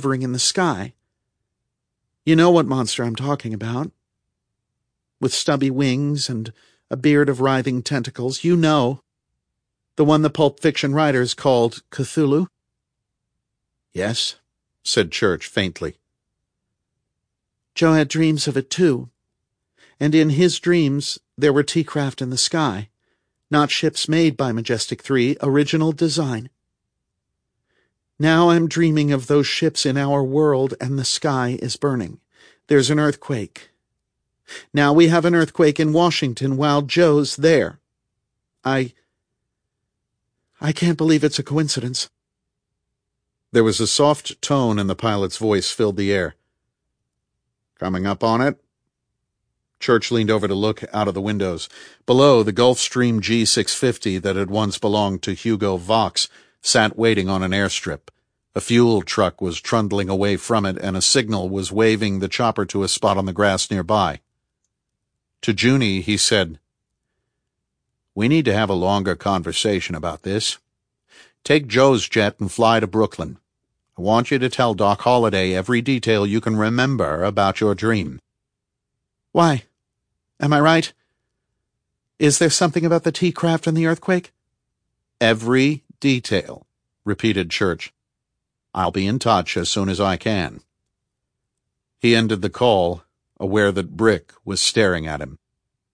hovering in the sky. You know what monster I'm talking about. With stubby wings and a beard of writhing tentacles, you know. The one the Pulp Fiction writers called Cthulhu. Yes, said Church faintly. Joe had dreams of it too, and in his dreams there were T-craft in the sky, not ships made by Majestic 3, original design. Now I'm dreaming of those ships in our world and the sky is burning. There's an earthquake. Now we have an earthquake in Washington while Joe's there. I can't believe it's a coincidence. There was a soft tone and the pilot's voice filled the air. Coming up on it? Church leaned over to look out of the windows. Below, the Gulfstream G650 that had once belonged to Hugo Vox sat waiting on an airstrip. A fuel truck was trundling away from it, and a signal was waving the chopper to a spot on the grass nearby. To Junie, he said, "We need to have a longer conversation about this. Take Joe's jet and fly to Brooklyn. I want you to tell Doc Holliday every detail you can remember about your dream." Why? Am I right? Is there something about the T-craft and the earthquake? Every detail, repeated Church. I'll be in touch as soon as I can. He ended the call, aware that Brick was staring at him.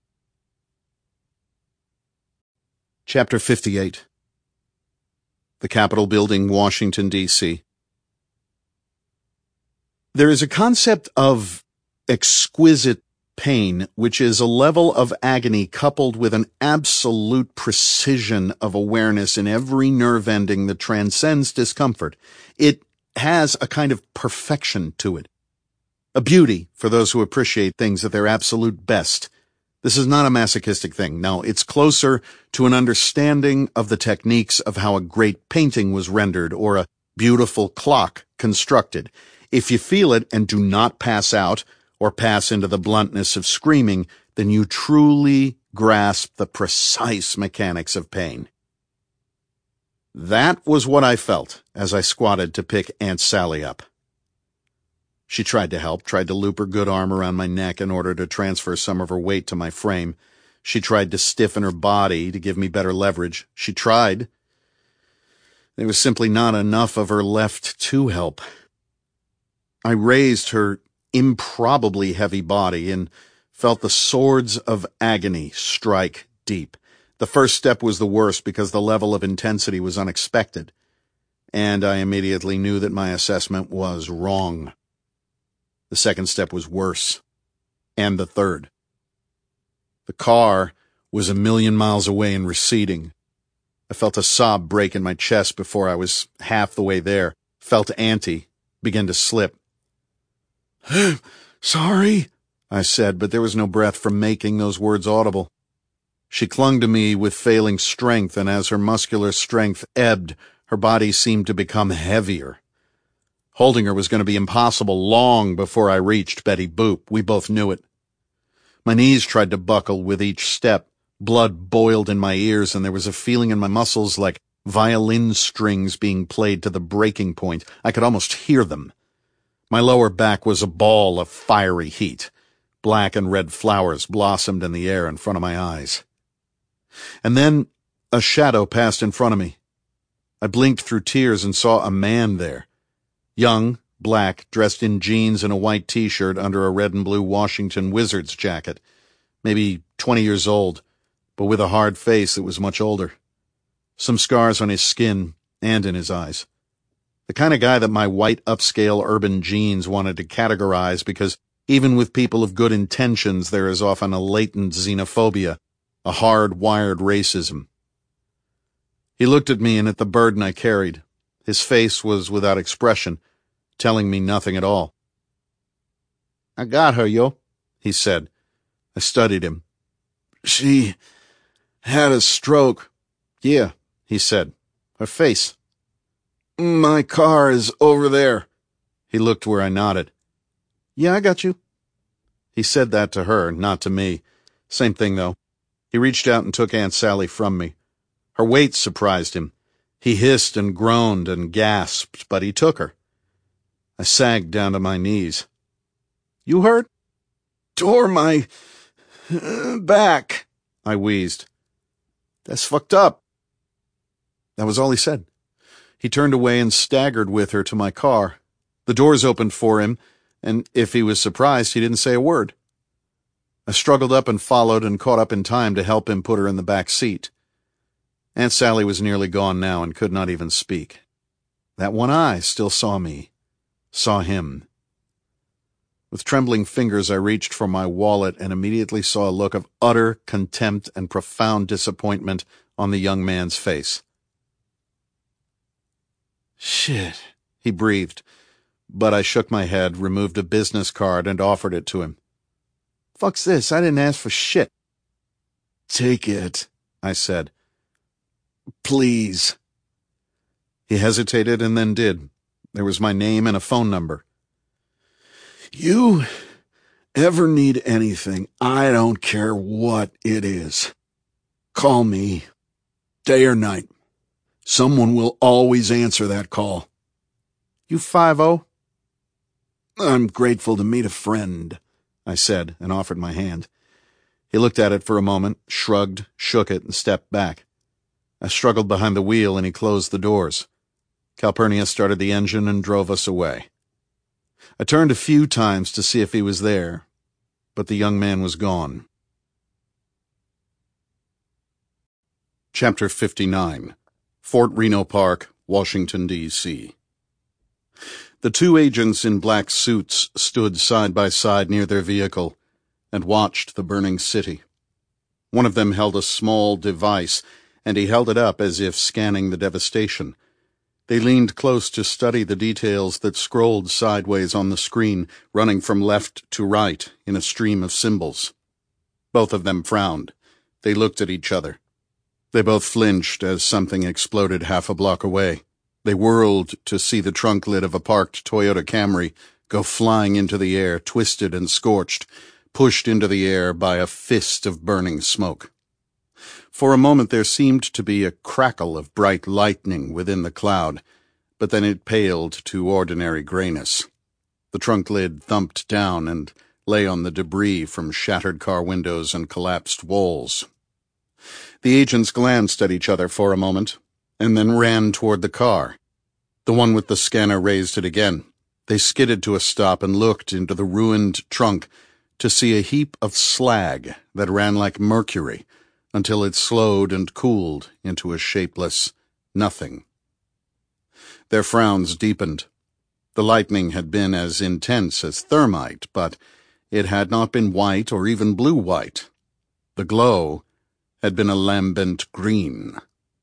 Chapter 58. The Capitol Building, Washington, D.C. There is a concept of exquisite pain, which is a level of agony coupled with an absolute precision of awareness in every nerve ending that transcends discomfort. It has a kind of perfection to it. A beauty for those who appreciate things at their absolute best. This is not a masochistic thing. No, it's closer to an understanding of the techniques of how a great painting was rendered or a beautiful clock constructed. If you feel it and do not pass out or pass into the bluntness of screaming, then you truly grasp the precise mechanics of pain. That was what I felt as I squatted to pick Aunt Sally up. She tried to help, tried to loop her good arm around my neck in order to transfer some of her weight to my frame. She tried to stiffen her body to give me better leverage. She tried. There was simply not enough of her left to help. I raised her improbably heavy body and felt the swords of agony strike deep. The first step was the worst because the level of intensity was unexpected, and I immediately knew that my assessment was wrong. The second step was worse, and the third. The car was 1,000,000 miles away and receding. I felt a sob break in my chest before I was half the way there, felt Auntie begin to slip. "Sorry," I said, but there was no breath from making those words audible. She clung to me with failing strength, and as her muscular strength ebbed, her body seemed to become heavier. Holding her was going to be impossible long before I reached Betty Boop. We both knew it. My knees tried to buckle with each step. Blood boiled in my ears, and there was a feeling in my muscles like violin strings being played to the breaking point. I could almost hear them. My lower back was a ball of fiery heat. Black and red flowers blossomed in the air in front of my eyes. And then a shadow passed in front of me. I blinked through tears and saw a man there. Young, black, dressed in jeans and a white T-shirt under a red and blue Washington Wizards jacket. Maybe 20 years old, but with a hard face that was much older. Some scars on his skin and in his eyes. The kind of guy that my white upscale urban genes wanted to categorize because even with people of good intentions there is often a latent xenophobia, a hard-wired racism. He looked at me and at the burden I carried. His face was without expression, telling me nothing at all. "I got her, yo," he said. I studied him. "She had a stroke." "Yeah," he said. "Her face." "My car is over there." He looked where I nodded. "Yeah, I got you." He said that to her, not to me. Same thing, though. He reached out and took Aunt Sally from me. Her weight surprised him. He hissed and groaned and gasped, but he took her. I sagged down to my knees. You hurt? Tore my back, I wheezed. That's fucked up. That was all he said. He turned away and staggered with her to my car. The doors opened for him, and if he was surprised, he didn't say a word. I struggled up and followed and caught up in time to help him put her in the back seat. Aunt Sally was nearly gone now and could not even speak. That one eye still saw me, saw him. With trembling fingers, I reached for my wallet and immediately saw a look of utter contempt and profound disappointment on the young man's face. Shit, he breathed, but I shook my head, removed a business card, and offered it to him. Fuck's this? I didn't ask for shit. Take it, I said. Please. He hesitated and then did. There was my name and a phone number. You ever need anything, I don't care what it is. Call me, day or night. Someone will always answer that call. You 50? I'm grateful to meet a friend, I said, and offered my hand. He looked at it for a moment, shrugged, shook it, and stepped back. I struggled behind the wheel, and he closed the doors. Calpurnia started the engine and drove us away. I turned a few times to see if he was there, but the young man was gone. Chapter 59. Fort Reno Park, Washington, D.C. The two agents in black suits stood side by side near their vehicle and watched the burning city. One of them held a small device, and he held it up as if scanning the devastation. They leaned close to study the details that scrolled sideways on the screen, running from left to right in a stream of symbols. Both of them frowned. They looked at each other. They both flinched as something exploded half a block away. They whirled to see the trunk lid of a parked Toyota Camry go flying into the air, twisted and scorched, pushed into the air by a fist of burning smoke. For a moment there seemed to be a crackle of bright lightning within the cloud, but then it paled to ordinary grayness. The trunk lid thumped down and lay on the debris from shattered car windows and collapsed walls. The agents glanced at each other for a moment, and then ran toward the car. The one with the scanner raised it again. They skidded to a stop and looked into the ruined trunk to see a heap of slag that ran like mercury, until it slowed and cooled into a shapeless nothing. Their frowns deepened. The lightning had been as intense as thermite, but it had not been white or even blue-white. The glow had been a lambent green.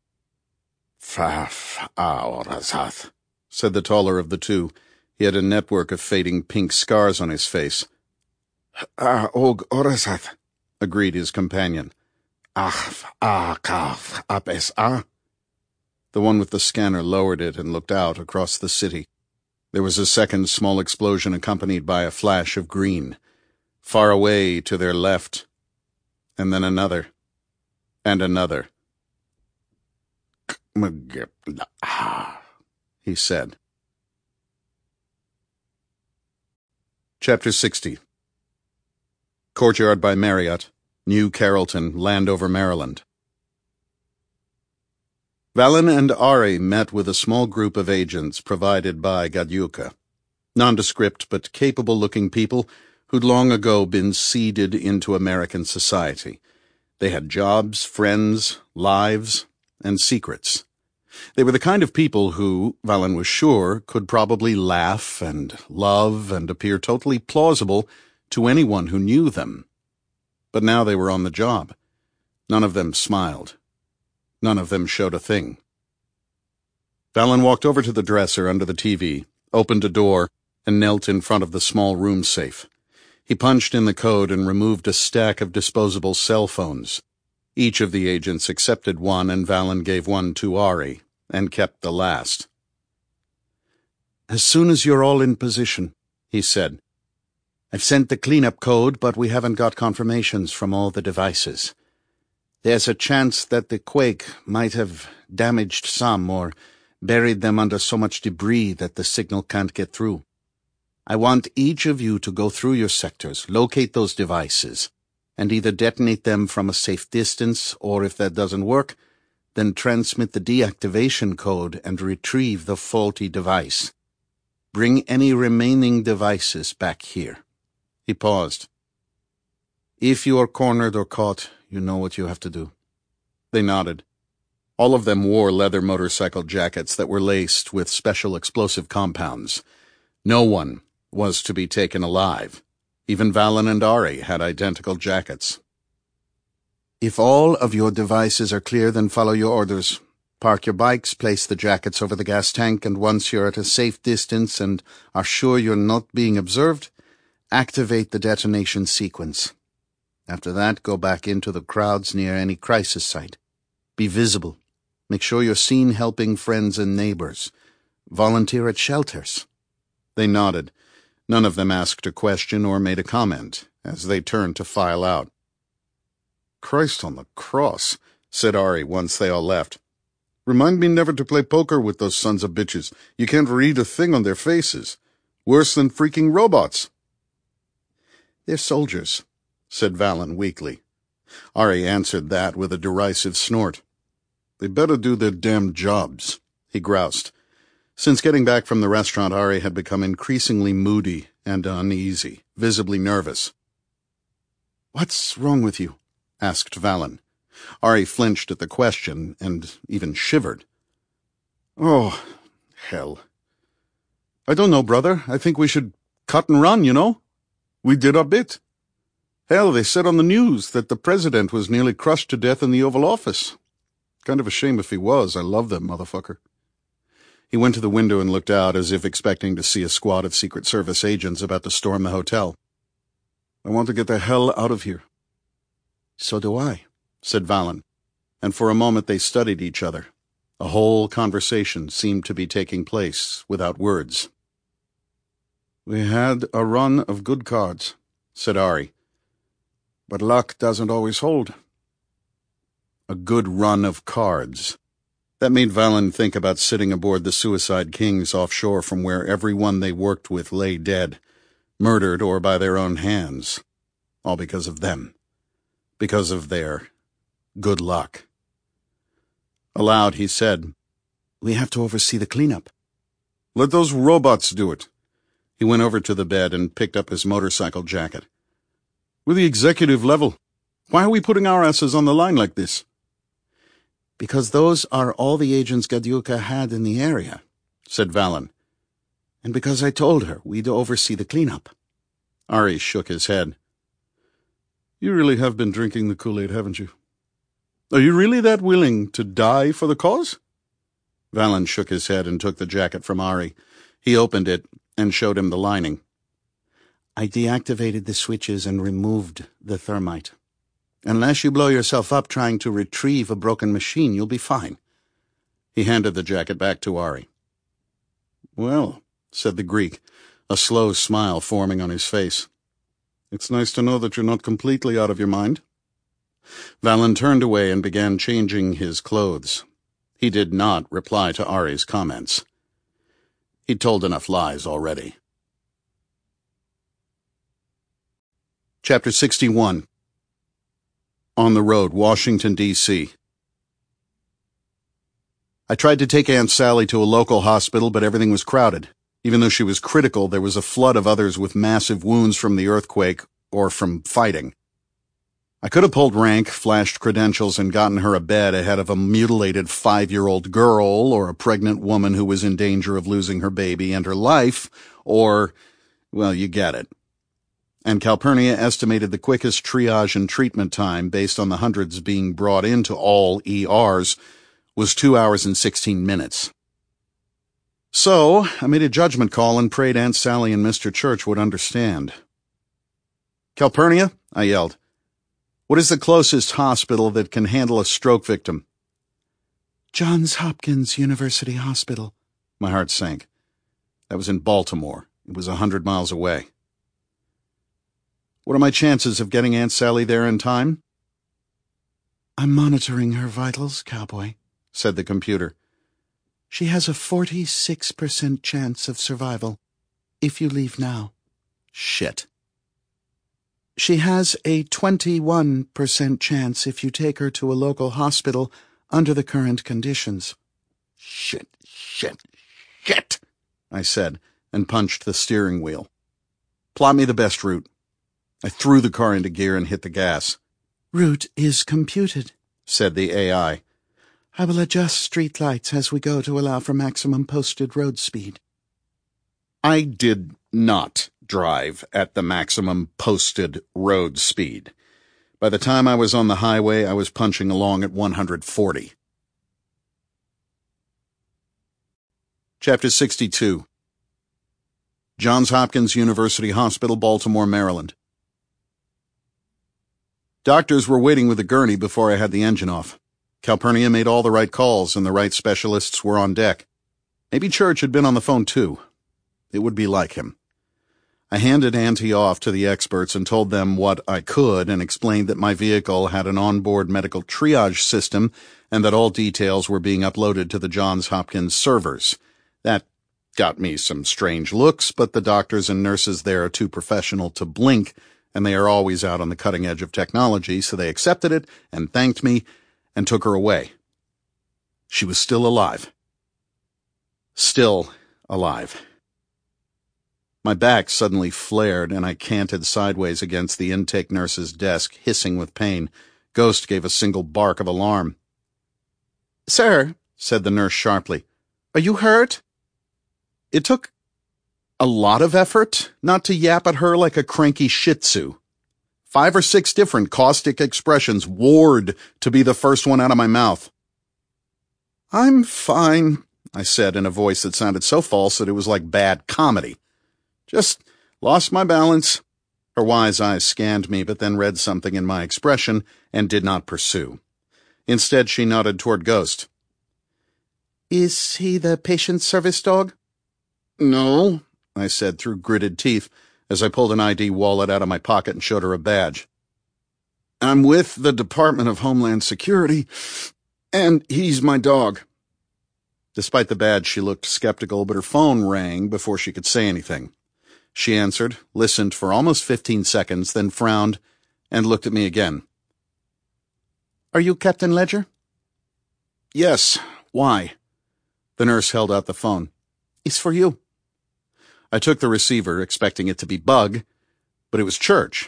"Orasath," said the taller of the two. He had a network of fading pink scars on his face. Orasath," agreed his companion. Kaf, apes. The one with the scanner lowered it and looked out across the city. There was a second small explosion accompanied by a flash of green. Far away to their left, and then another, and another. He said. Chapter 60. Courtyard by Marriott, New Carrollton, Landover, Maryland. Valen and Ari met with a small group of agents provided by Gadyuka, nondescript but capable-looking people who'd long ago been seeded into American society. They had jobs, friends, lives, and secrets. They were the kind of people who, Valen was sure, could probably laugh and love and appear totally plausible to anyone who knew them. But now they were on the job. None of them smiled. None of them showed a thing. Valen walked over to the dresser under the TV, opened a door, and knelt in front of the small room safe. He punched in the code and removed a stack of disposable cell phones. Each of the agents accepted one, and Valen gave one to Ari, and kept the last. "As soon as you're all in position," he said. "I've sent the cleanup code, but we haven't got confirmations from all the devices. There's a chance that the quake might have damaged some or buried them under so much debris that the signal can't get through. I want each of you to go through your sectors, locate those devices, and either detonate them from a safe distance, or if that doesn't work, then transmit the deactivation code and retrieve the faulty device. Bring any remaining devices back here." He paused. "If you are cornered or caught, you know what you have to do." They nodded. All of them wore leather motorcycle jackets that were laced with special explosive compounds. No one was to be taken alive. Even Valen and Ari had identical jackets. "If all of your devices are clear, then follow your orders. Park your bikes, place the jackets over the gas tank, and once you're at a safe distance and are sure you're not being observed, activate the detonation sequence. After that, go back into the crowds near any crisis site. Be visible. Make sure you're seen helping friends and neighbors. Volunteer at shelters." They nodded. None of them asked a question or made a comment as they turned to file out. "Christ on the cross," said Ari once they all left. "Remind me never to play poker with those sons of bitches. You can't read a thing on their faces. Worse than freaking robots." "They're soldiers," said Valen weakly. Ari answered that with a derisive snort. "They better do their damn jobs," he groused. Since getting back from the restaurant, Ari had become increasingly moody and uneasy, visibly nervous. "What's wrong with you?" asked Valen. Ari flinched at the question and even shivered. "Oh, hell. I don't know, brother. I think we should cut and run, you know? We did our bit. Hell, they said on the news that the president was nearly crushed to death in the Oval Office. Kind of a shame if he was. I love that motherfucker." He went to the window and looked out as if expecting to see a squad of Secret Service agents about to storm the hotel. "I want to get the hell out of here." "So do I," said Valen, and for a moment they studied each other. A whole conversation seemed to be taking place without words. "We had a run of good cards," said Ari. "But luck doesn't always hold." A good run of cards. That made Valen think about sitting aboard the Suicide Kings offshore from where everyone they worked with lay dead, murdered or by their own hands. All because of them. Because of their good luck. Aloud he said, "We have to oversee the cleanup." "Let those robots do it." He went over to the bed and picked up his motorcycle jacket. "We're the executive level. Why are we putting our asses on the line like this?" "Because those are all the agents Gadiuka had in the area," said Valen. "And because I told her we'd oversee the cleanup." Ari shook his head. "You really have been drinking the Kool-Aid, haven't you? Are you really that willing to die for the cause?" Valen shook his head and took the jacket from Ari. He opened it and showed him the lining. "I deactivated the switches and removed the thermite. Unless you blow yourself up trying to retrieve a broken machine, you'll be fine." He handed the jacket back to Ari. "Well," said the Greek, a slow smile forming on his face. "It's nice to know that you're not completely out of your mind." Valen turned away and began changing his clothes. He did not reply to Ari's comments. He'd told enough lies already. Chapter 61. On the road, Washington, D.C. I tried to take Aunt Sally to a local hospital, but everything was crowded. Even though she was critical, there was a flood of others with massive wounds from the earthquake or from fighting. I could have pulled rank, flashed credentials, and gotten her a bed ahead of a mutilated 5-year-old girl or a pregnant woman who was in danger of losing her baby and her life, or, well, you get it. And Calpurnia estimated the quickest triage and treatment time, based on the hundreds being brought into all ERs, was 2 hours and 16 minutes. So, I made a judgment call and prayed Aunt Sally and Mr. Church would understand. "Calpurnia," I yelled, "what is the closest hospital that can handle a stroke victim?" "Johns Hopkins University Hospital." My heart sank. That was in Baltimore. It was 100 miles away. "What are my chances of getting Aunt Sally there in time?" "I'm monitoring her vitals, cowboy," said the computer. "She has a 46% chance of survival." if you leave now. Shit. She has a 21% chance if you take her to a local hospital under the current conditions. Shit, I said, and punched the steering wheel. Plot me the best route. I threw the car into gear and hit the gas. Route is computed, said the AI. I will adjust street lights as we go to allow for maximum posted road speed. I did not drive at the maximum posted road speed. By the time I was on the highway, I was punching along at 140. Chapter 62. Johns Hopkins University Hospital, Baltimore, Maryland. Doctors were waiting with the gurney before I had the engine off. Calpurnia made all the right calls and the right specialists were on deck. Maybe Church had been on the phone too. It would be like him. I handed Auntie off to the experts and told them what I could and explained that my vehicle had an onboard medical triage system and that all details were being uploaded to the Johns Hopkins servers. That got me some strange looks, but the doctors and nurses there are too professional to blink, and they are always out on the cutting edge of technology, so they accepted it and thanked me and took her away. She was still alive. Still alive. My back suddenly flared, and I canted sideways against the intake nurse's desk, hissing with pain. Ghost gave a single bark of alarm. Sir, said the nurse sharply, are you hurt? It took a lot of effort not to yap at her like a cranky shih tzu. 5 or 6 different caustic expressions warred to be the first one out of my mouth. I'm fine, I said in a voice that sounded so false that it was like bad comedy. Just lost my balance. Her wise eyes scanned me, but then read something in my expression and did not pursue. Instead, she nodded toward Ghost. Is he the patient service dog? No, I said through gritted teeth as I pulled an ID wallet out of my pocket and showed her a badge. I'm with the Department of Homeland Security, and he's my dog. Despite the badge, she looked skeptical, but her phone rang before she could say anything. She answered, listened for almost 15 seconds, then frowned and looked at me again. Are you Captain Ledger? Yes. Why? The nurse held out the phone. It's for you. I took the receiver, expecting it to be Bug, but it was Church.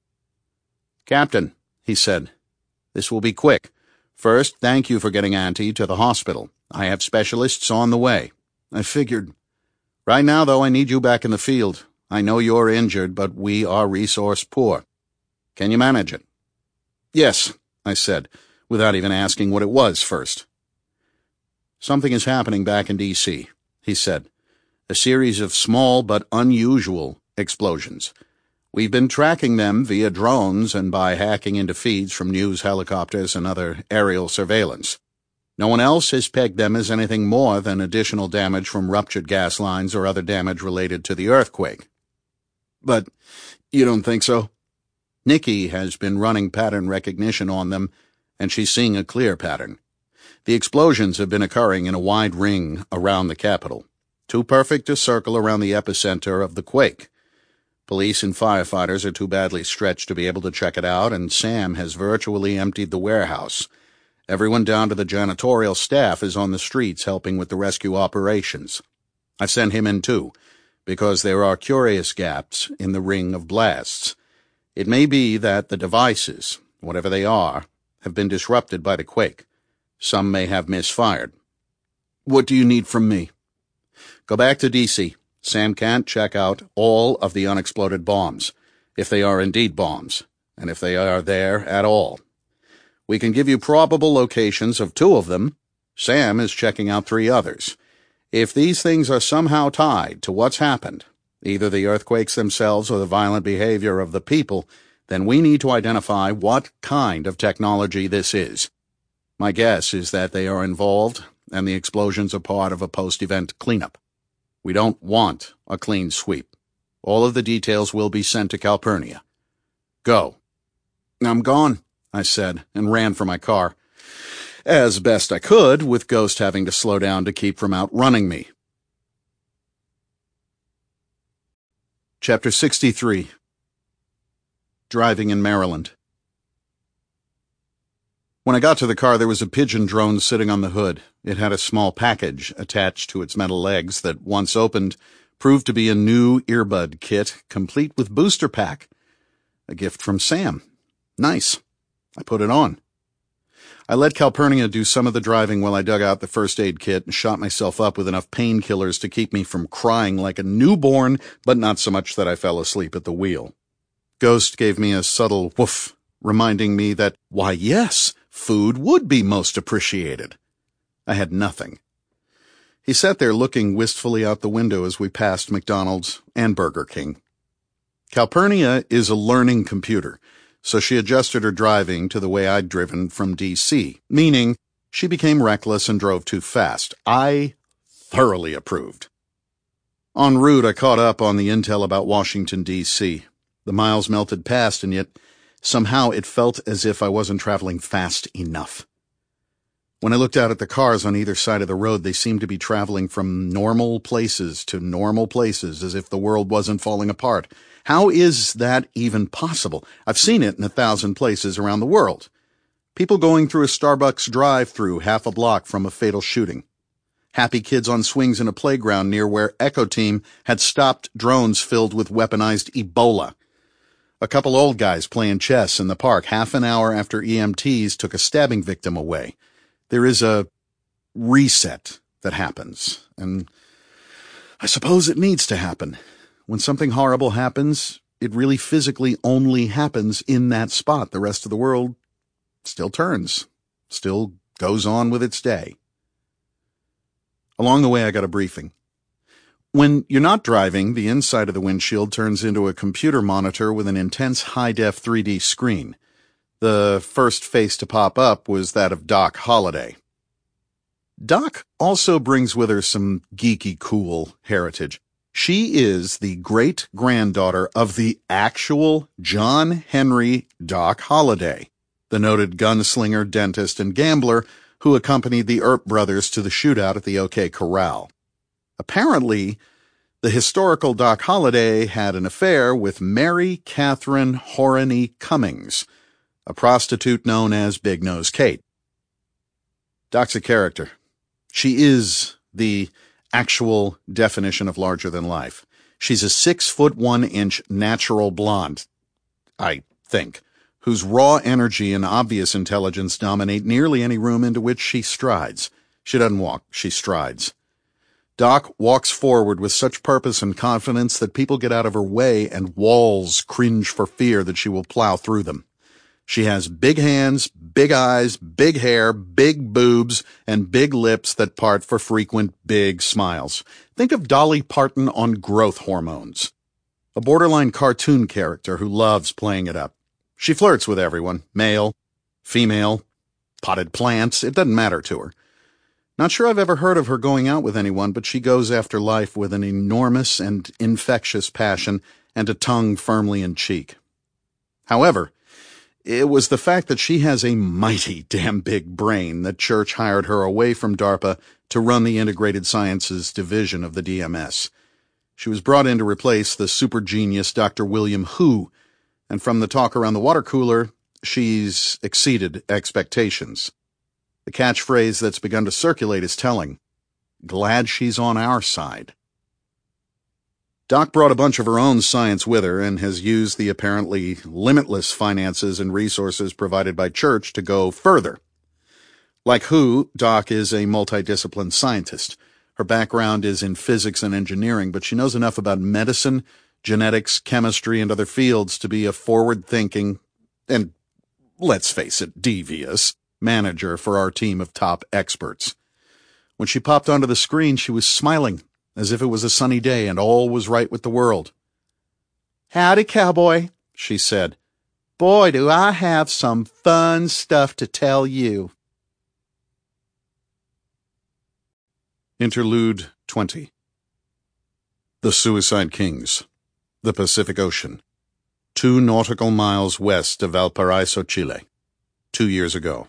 Captain, he said, this will be quick. First, thank you for getting Auntie to the hospital. I have specialists on the way. I figured. Right now, though, I need you back in the field. I know you're injured, but we are resource poor. Can you manage it? Yes, I said, without even asking what it was first. Something is happening back in D.C., he said. A series of small but unusual explosions. We've been tracking them via drones and by hacking into feeds from news helicopters and other aerial surveillance. No one else has pegged them as anything more than additional damage from ruptured gas lines or other damage related to the earthquake. But you don't think so? Nikki has been running pattern recognition on them, and she's seeing a clear pattern. The explosions have been occurring in a wide ring around the capital, too perfect to circle around the epicenter of the quake. Police and firefighters are too badly stretched to be able to check it out, and Sam has virtually emptied the warehouse. Everyone down to the janitorial staff is on the streets helping with the rescue operations. I've sent him in too, because there are curious gaps in the ring of blasts. It may be that the devices, whatever they are, have been disrupted by the quake. Some may have misfired. What do you need from me? Go back to D.C. Sam can't check out all of the unexploded bombs, if they are indeed bombs, and if they are there at all. We can give you probable locations of 2 of them. Sam is checking out 3 others. If these things are somehow tied to what's happened, either the earthquakes themselves or the violent behavior of the people, then we need to identify what kind of technology this is. My guess is that they are involved, and the explosions are part of a post-event cleanup. We don't want a clean sweep. All of the details will be sent to Calpurnia. Go. I'm gone, I said, and ran for my car. As best I could, with Ghost having to slow down to keep from outrunning me. Chapter 63. Driving in Maryland. When I got to the car, there was a pigeon drone sitting on the hood. It had a small package attached to its metal legs that, once opened, proved to be a new earbud kit, complete with booster pack. A gift from Sam. Nice. I put it on. I let Calpurnia do some of the driving while I dug out the first aid kit and shot myself up with enough painkillers to keep me from crying like a newborn, but not so much that I fell asleep at the wheel. Ghost gave me a subtle woof, reminding me that, why yes, food would be most appreciated. I had nothing. He sat there looking wistfully out the window as we passed McDonald's and Burger King. Calpurnia is a learning computer, so she adjusted her driving to the way I'd driven from D.C., meaning she became reckless and drove too fast. I thoroughly approved. En route, I caught up on the intel about Washington, D.C. The miles melted past, and yet somehow it felt as if I wasn't traveling fast enough. When I looked out at the cars on either side of the road, they seemed to be traveling from normal places to normal places, as if the world wasn't falling apart. How is that even possible? I've seen it in 1,000 places around the world. People going through a Starbucks drive-thru half a block from a fatal shooting. Happy kids on swings in a playground near where Echo Team had stopped drones filled with weaponized Ebola. A couple old guys playing chess in the park half an hour after EMTs took a stabbing victim away. There is a reset that happens, and I suppose it needs to happen. When something horrible happens, it really physically only happens in that spot. The rest of the world still turns, still goes on with its day. Along the way, I got a briefing. When you're not driving, the inside of the windshield turns into a computer monitor with an intense high-def 3D screen. The first face to pop up was that of Doc Holliday. Doc also brings with her some geeky cool heritage. She is the great-granddaughter of the actual John Henry Doc Holliday, the noted gunslinger, dentist, and gambler who accompanied the Earp brothers to the shootout at the OK Corral. Apparently, the historical Doc Holliday had an affair with Mary Catherine Horany Cummings, a prostitute known as Big Nose Kate. Doc's a character. She is the actual definition of larger than life. She's a 6'1" natural blonde, I think, whose raw energy and obvious intelligence dominate nearly any room into which she strides. She doesn't walk, she strides. Doc walks forward with such purpose and confidence that people get out of her way and walls cringe for fear that she will plow through them. She has big hands, big eyes, big hair, big boobs, and big lips that part for frequent big smiles. Think of Dolly Parton on growth hormones. A borderline cartoon character who loves playing it up. She flirts with everyone, male, female, potted plants, it doesn't matter to her. Not sure I've ever heard of her going out with anyone, but she goes after life with an enormous and infectious passion and a tongue firmly in cheek. However, it was the fact that she has a mighty damn big brain that Church hired her away from DARPA to run the Integrated Sciences Division of the DMS. She was brought in to replace the super genius Dr. William Hu, and from the talk around the water cooler, she's exceeded expectations. The catchphrase that's begun to circulate is telling. Glad she's on our side. Doc brought a bunch of her own science with her and has used the apparently limitless finances and resources provided by Church to go further. Like Hu, Doc is a multidisciplined scientist. Her background is in physics and engineering, but she knows enough about medicine, genetics, chemistry, and other fields to be a forward-thinking and, let's face it, devious manager for our team of top experts. When she popped onto the screen, she was smiling, as if it was a sunny day and all was right with the world. "Howdy, cowboy," she said. "Boy, do I have some fun stuff to tell you." Interlude 20. The Suicide Kings. The Pacific Ocean. 2 nautical miles west of Valparaiso, Chile. 2 years ago.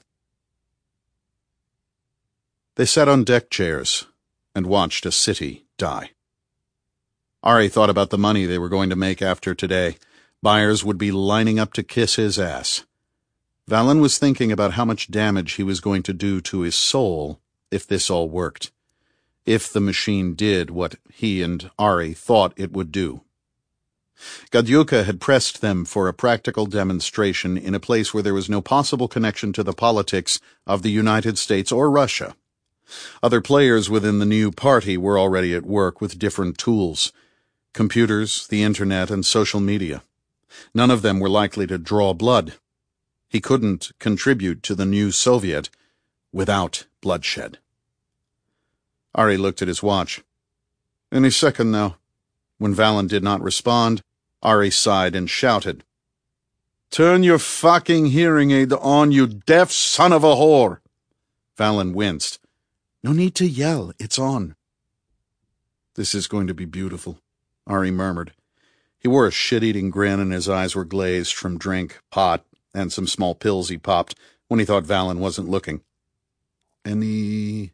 They sat on deck chairs and watched a city die. Ari thought about the money they were going to make after today. Buyers would be lining up to kiss his ass. Valen was thinking about how much damage he was going to do to his soul if this all worked. If the machine did what he and Ari thought it would do. Gadyuka had pressed them for a practical demonstration in a place where there was no possible connection to the politics of the United States or Russia. Other players within the new party were already at work with different tools. Computers, the internet, and social media. None of them were likely to draw blood. He couldn't contribute to the new Soviet without bloodshed. Ari looked at his watch. Any second now. When Valen did not respond, Ari sighed and shouted, Turn your fucking hearing aid on, you deaf son of a whore! Valen winced. No need to yell, it's on. This is going to be beautiful, Ari murmured. He wore a shit-eating grin and his eyes were glazed from drink, pot, and some small pills he popped when he thought Valen wasn't looking. Any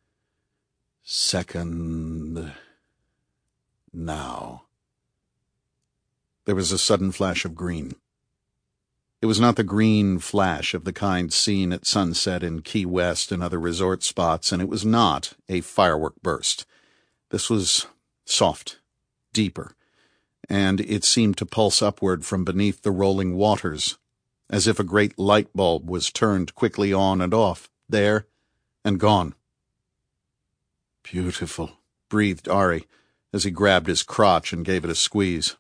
second now. There was a sudden flash of green. It was not the green flash of the kind seen at sunset in Key West and other resort spots, and it was not a firework burst. This was soft, deeper, and it seemed to pulse upward from beneath the rolling waters, as if a great light bulb was turned quickly on and off, there and gone. Beautiful, breathed Ari, as he grabbed his crotch and gave it a squeeze.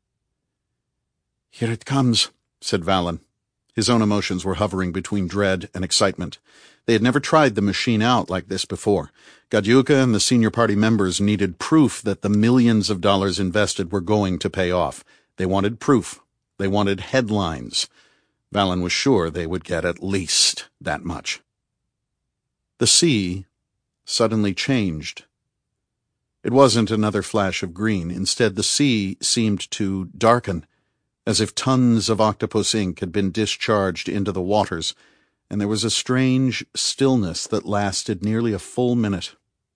Here it comes, said Valen. His own emotions were hovering between dread and excitement. They had never tried the machine out like this before. Gadyuka and the senior party members needed proof that the millions of dollars invested were going to pay off. They wanted proof. They wanted headlines. Valen was sure they would get at least that much. The sea suddenly changed. It wasn't another flash of green. Instead, the sea seemed to darken, as if tons of octopus ink had been discharged into the waters, and there was a strange stillness that lasted nearly a full minute.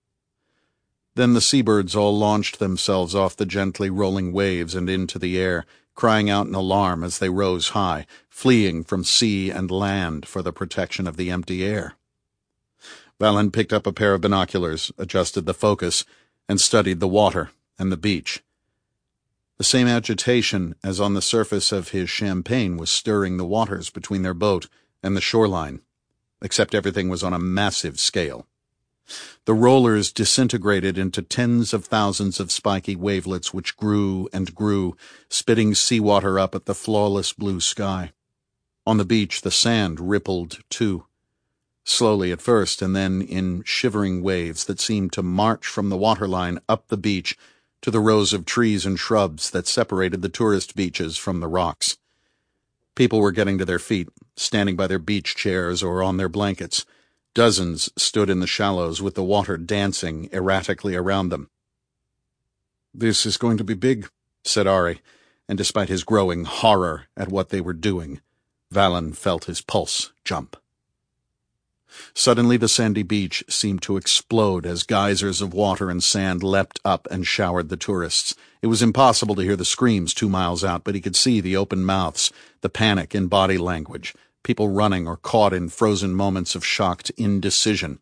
Then the seabirds all launched themselves off the gently rolling waves and into the air, crying out in alarm as they rose high, fleeing from sea and land for the protection of the empty air. Valen picked up a pair of binoculars, adjusted the focus, and studied the water and the beach. The same agitation as on the surface of his champagne was stirring the waters between their boat and the shoreline, except everything was on a massive scale. The rollers disintegrated into tens of thousands of spiky wavelets which grew and grew, spitting seawater up at the flawless blue sky. On the beach the sand rippled too, slowly at first and then in shivering waves that seemed to march from the waterline up the beach to the rows of trees and shrubs that separated the tourist beaches from the rocks. People were getting to their feet, standing by their beach chairs or on their blankets. Dozens stood in the shallows with the water dancing erratically around them. This is going to be big, said Ari, and despite his growing horror at what they were doing, Valen felt his pulse jump. Suddenly the sandy beach seemed to explode as geysers of water and sand leapt up and showered the tourists. It was impossible to hear the screams 2 miles out, but he could see the open mouths, the panic in body language, people running or caught in frozen moments of shocked indecision.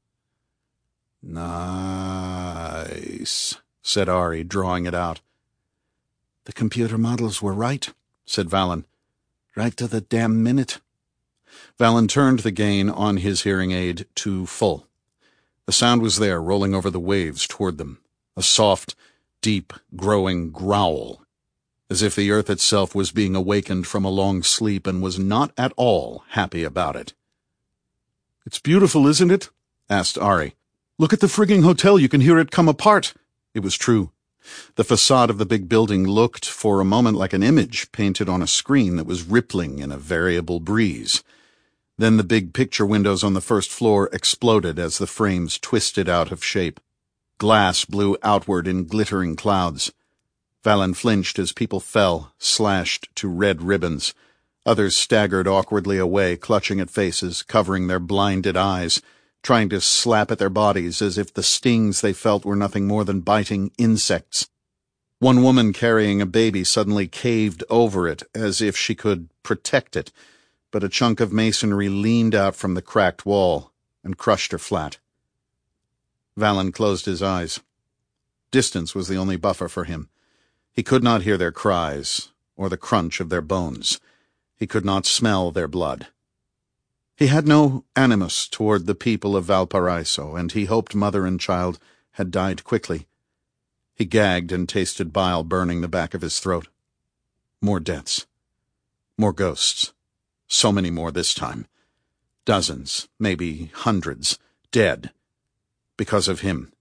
Nice, said Ari, drawing it out. The computer models were right, said Valen. Right to the damn minute. Valen turned the gain on his hearing aid to full. The sound was there, rolling over the waves toward them, a soft, deep, growing growl, as if the earth itself was being awakened from a long sleep and was not at all happy about it. It's beautiful, isn't it? Asked Ari. Look at the frigging hotel, you can hear it come apart. It was true. The facade of the big building looked for a moment like an image painted on a screen that was rippling in a variable breeze. Then the big picture windows on the first floor exploded as the frames twisted out of shape. Glass blew outward in glittering clouds. Valen flinched as people fell, slashed to red ribbons. Others staggered awkwardly away, clutching at faces, covering their blinded eyes, trying to slap at their bodies as if the stings they felt were nothing more than biting insects. One woman carrying a baby suddenly caved over it as if she could protect it, but a chunk of masonry leaned out from the cracked wall and crushed her flat. Valen closed his eyes. Distance was the only buffer for him. He could not hear their cries or the crunch of their bones. He could not smell their blood. He had no animus toward the people of Valparaiso, and he hoped mother and child had died quickly. He gagged and tasted bile burning the back of his throat. More deaths. More ghosts. So many more this time. Dozens, maybe hundreds, dead. Because of him.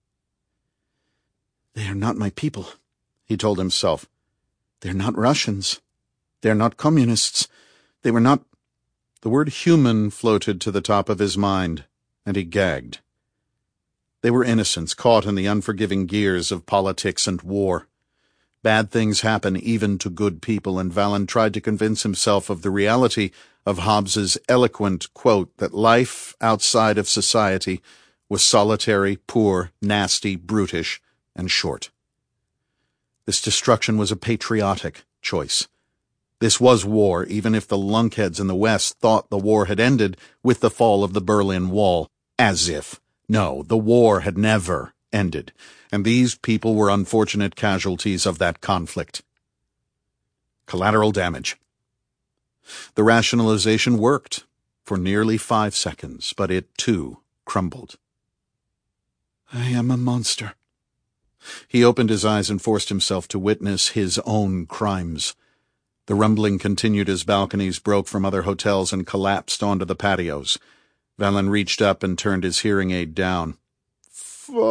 "They are not my people," he told himself. "They're not Russians. They're not communists. They were not—" The word human floated to the top of his mind, and he gagged. They were innocents caught in the unforgiving gears of politics and war. Bad things happen even to good people, and Valen tried to convince himself of the reality of Hobbes's eloquent quote that life outside of society was solitary, poor, nasty, brutish, and short. This destruction was a patriotic choice. This was war, even if the lunkheads in the West thought the war had ended with the fall of the Berlin Wall. As if. No, the war had never ended, and these people were unfortunate casualties of that conflict. Collateral damage. The rationalization worked for nearly 5 seconds, but it, too, crumbled. "I am a monster." He opened his eyes and forced himself to witness his own crimes. The rumbling continued as balconies broke from other hotels and collapsed onto the patios. Valen reached up and turned his hearing aid down. "Fuck!"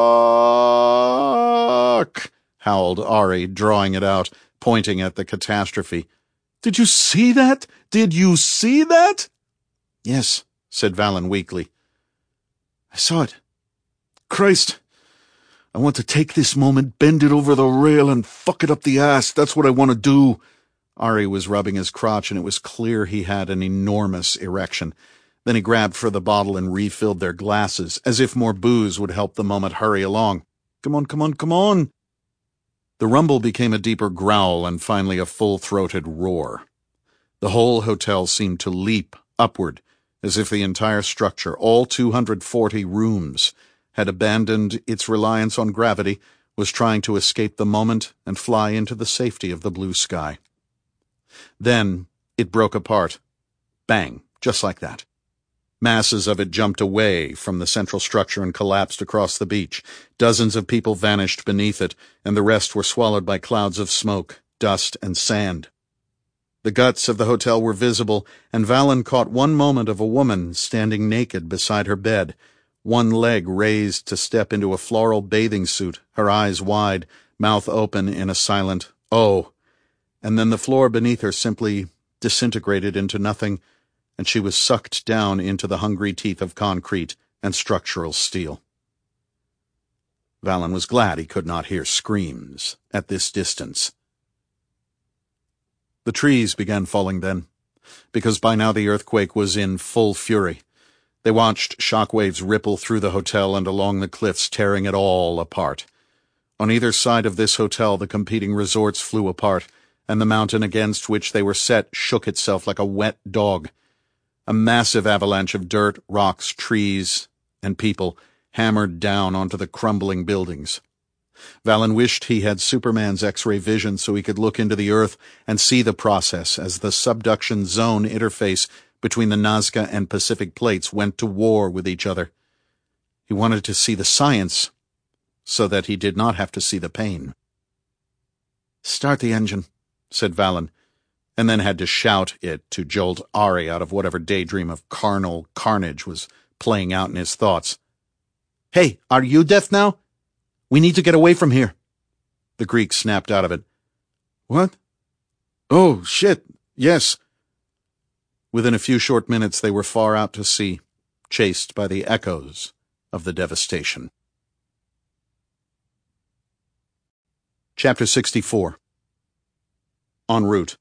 howled Ari, drawing it out, pointing at the catastrophe. "Did you see that? Did you see that?" "Yes," said Valen weakly. "I saw it. Christ! I want to take this moment, bend it over the rail, and fuck it up the ass. That's what I want to do." Ari was rubbing his crotch, and it was clear he had an enormous erection. Then he grabbed for the bottle and refilled their glasses, as if more booze would help the moment hurry along. "Come on, come on, come on!" The rumble became a deeper growl and finally a full-throated roar. The whole hotel seemed to leap upward, as if the entire structure, all 240 rooms, had abandoned its reliance on gravity, was trying to escape the moment and fly into the safety of the blue sky. Then it broke apart. Bang, just like that. Masses of it jumped away from the central structure and collapsed across the beach. Dozens of people vanished beneath it, and the rest were swallowed by clouds of smoke, dust, and sand. The guts of the hotel were visible, and Valen caught one moment of a woman standing naked beside her bed, one leg raised to step into a floral bathing suit, her eyes wide, mouth open in a silent "oh," and then the floor beneath her simply disintegrated into nothing, and she was sucked down into the hungry teeth of concrete and structural steel. Valen was glad he could not hear screams at this distance. The trees began falling then, because by now the earthquake was in full fury. They watched shockwaves ripple through the hotel and along the cliffs, tearing it all apart. On either side of this hotel the competing resorts flew apart, and the mountain against which they were set shook itself like a wet dog. A massive avalanche of dirt, rocks, trees, and people hammered down onto the crumbling buildings. Valen wished he had Superman's X-ray vision so he could look into the earth and see the process as the subduction zone interface between the Nazca and Pacific plates went to war with each other. He wanted to see the science so that he did not have to see the pain. "Start the engine," said Valen, and then had to shout it to jolt Ari out of whatever daydream of carnal carnage was playing out in his thoughts. "Hey, are you deaf now? We need to get away from here." The Greek snapped out of it. "What? Oh, shit, yes." Within a few short minutes they were far out to sea, chased by the echoes of the devastation. Chapter 64. En route.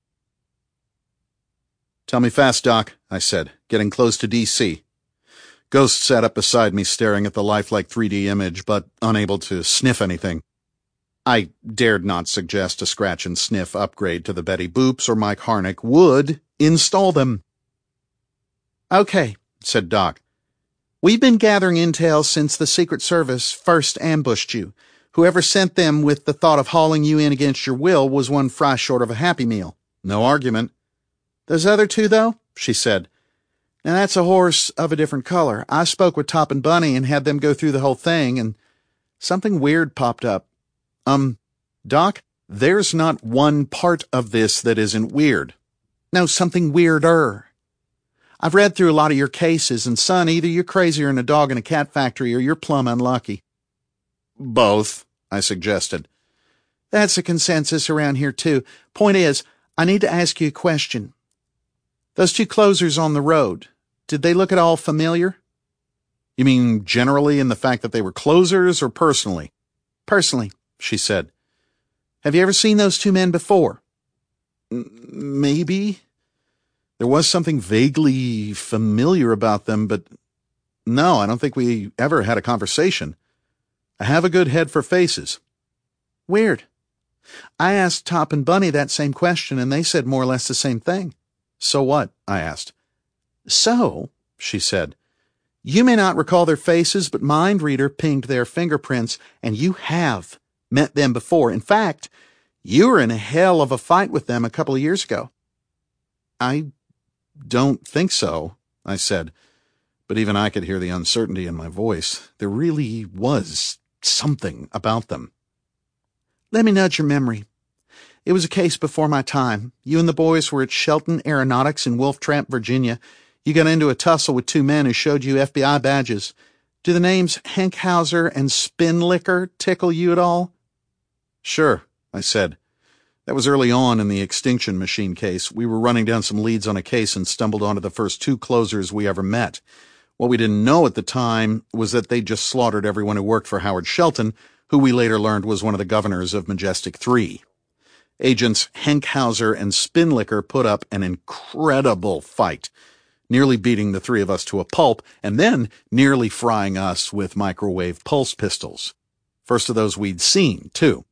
"Tell me fast, Doc," I said, getting close to D.C. Ghost sat up beside me, staring at the lifelike 3D image, but unable to sniff anything. I dared not suggest a scratch and sniff upgrade to the Betty Boops, or Mike Harnick would install them. Okay, said Doc. We've been gathering intel since the Secret Service first ambushed you. Whoever sent them with the thought of hauling you in against your will was one fry short of a Happy Meal. No argument. Those other two, though, she said. Now that's a horse of a different color. I spoke with Top and Bunny and had them go through the whole thing, and something weird popped up. Doc, there's not one part of this that isn't weird. No, something weirder. I've read through a lot of your cases, and son, either you're crazier than a dog in a cat factory or you're plumb unlucky. Both, I suggested. That's a consensus around here, too. Point is, I need to ask you a question. Those two closers on the road, did they look at all familiar? You mean generally in the fact that they were closers, or personally? Personally, she said. Have you ever seen those two men before? Maybe. There was something vaguely familiar about them, but no, I don't think we ever had a conversation. I have a good head for faces. Weird. I asked Top and Bunny that same question, and they said more or less the same thing. So what? I asked. So, she said, you may not recall their faces, but MindReader pinged their fingerprints, and you have met them before. In fact, you were in a hell of a fight with them a couple of years ago. I don't think so, I said, but even I could hear the uncertainty in my voice. There really was something about them. Let me nudge your memory. It was a case before my time. You and the boys were at Shelton Aeronautics in Wolf Trap, Virginia. You got into a tussle with two men who showed you FBI badges. Do the names Henkhauser and Spinlicker tickle you at all? Sure, I said. That was early on in the Extinction Machine case. We were running down some leads on a case and stumbled onto the first two closers we ever met. What we didn't know at the time was that they'd just slaughtered everyone who worked for Howard Shelton, who we later learned was one of the governors of Majestic 3. Agents Henkhauser and Spinlicker put up an incredible fight, nearly beating the three of us to a pulp, and then nearly frying us with microwave pulse pistols. First of those we'd seen, too.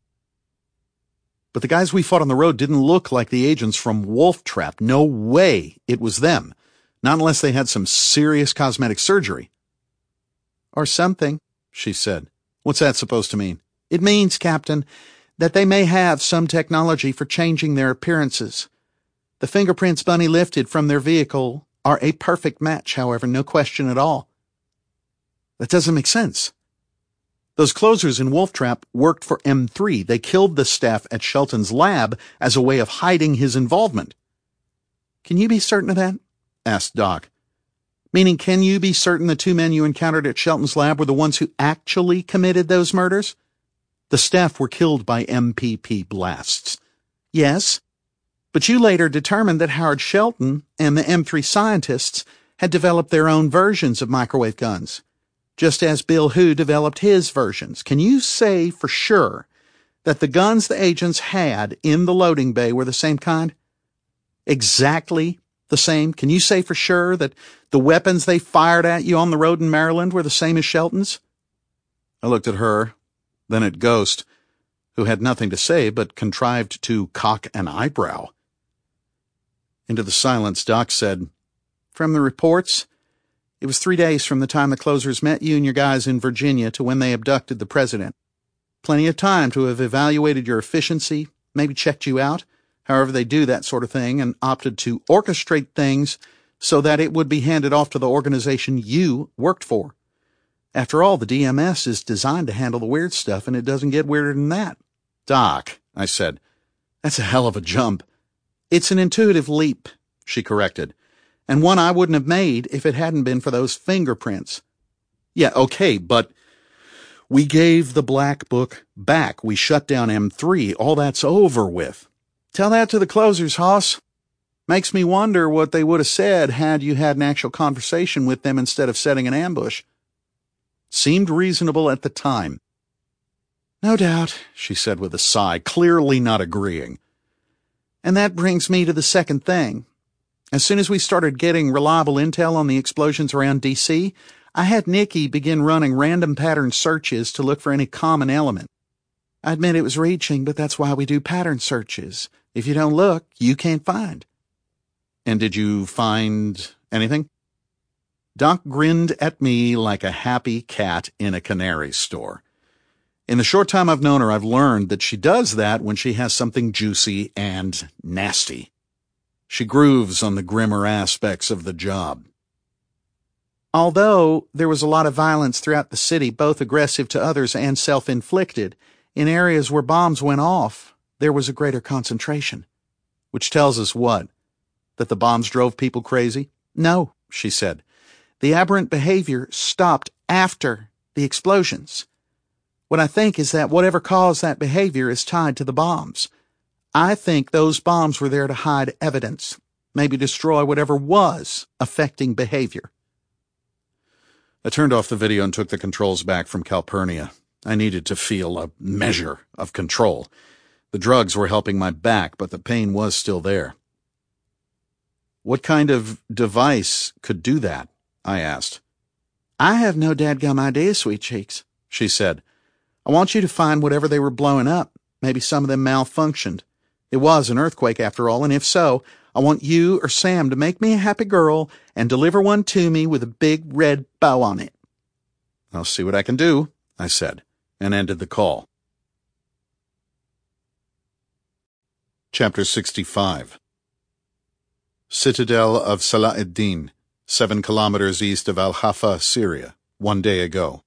But the guys we fought on the road didn't look like the agents from Wolf Trap. No way it was them. Not unless they had some serious cosmetic surgery. Or something, she said. What's that supposed to mean? It means, Captain, that they may have some technology for changing their appearances. The fingerprints Bunny lifted from their vehicle are a perfect match, however, no question at all. That doesn't make sense. Those closers in Wolf Trap worked for M3. They killed the staff at Shelton's lab as a way of hiding his involvement. Can you be certain of that? Asked Doc. Meaning, can you be certain the two men you encountered at Shelton's lab were the ones who actually committed those murders? The staff were killed by MPP blasts. Yes, but you later determined that Howard Shelton and the M3 scientists had developed their own versions of microwave guns, just as Bill Hu developed his versions. Can you say for sure that the guns the agents had in the loading bay were the same kind? Exactly the same? Can you say for sure that the weapons they fired at you on the road in Maryland were the same as Shelton's? I looked at her, then at Ghost, who had nothing to say but contrived to cock an eyebrow. Into the silence, Doc said, From the reports, it was 3 days from the time the closers met you and your guys in Virginia to when they abducted the president. Plenty of time to have evaluated your efficiency, maybe checked you out, however they do that sort of thing, and opted to orchestrate things so that it would be handed off to the organization you worked for. After all, the DMS is designed to handle the weird stuff, and it doesn't get weirder than that. Doc, I said, that's a hell of a jump. It's an intuitive leap, she corrected, and one I wouldn't have made if it hadn't been for those fingerprints. Yeah, okay, but we gave the Black Book back. We shut down M3. All that's over with. Tell that to the closers, Hoss. Makes me wonder what they would have said had you had an actual conversation with them instead of setting an ambush. Seemed reasonable at the time. No doubt, she said with a sigh, clearly not agreeing. And that brings me to the second thing. As soon as we started getting reliable intel on the explosions around D.C., I had Nikki begin running random pattern searches to look for any common element. I admit it was reaching, but that's why we do pattern searches. If you don't look, you can't find. And did you find anything? Doc grinned at me like a happy cat in a canary store. In the short time I've known her, I've learned that she does that when she has something juicy and nasty. She grooves on the grimmer aspects of the job. Although there was a lot of violence throughout the city, both aggressive to others and self-inflicted, in areas where bombs went off, there was a greater concentration. Which tells us what? That the bombs drove people crazy? No, she said. The aberrant behavior stopped after the explosions. What I think is that whatever caused that behavior is tied to the bombs. I think those bombs were there to hide evidence, maybe destroy whatever was affecting behavior. I turned off the video and took the controls back from Calpurnia. I needed to feel a measure of control. The drugs were helping my back, but the pain was still there. What kind of device could do that? I asked. I have no dadgum idea, Sweet Cheeks, she said. I want you to find whatever they were blowing up. Maybe some of them malfunctioned. It was an earthquake after all, and if so, I want you or Sam to make me a happy girl and deliver one to me with a big red bow on it. I'll see what I can do, I said, and ended the call. Chapter 65. Citadel of Salah ad-Din, 7 kilometers east of Al-Hafa, Syria, 1 day ago.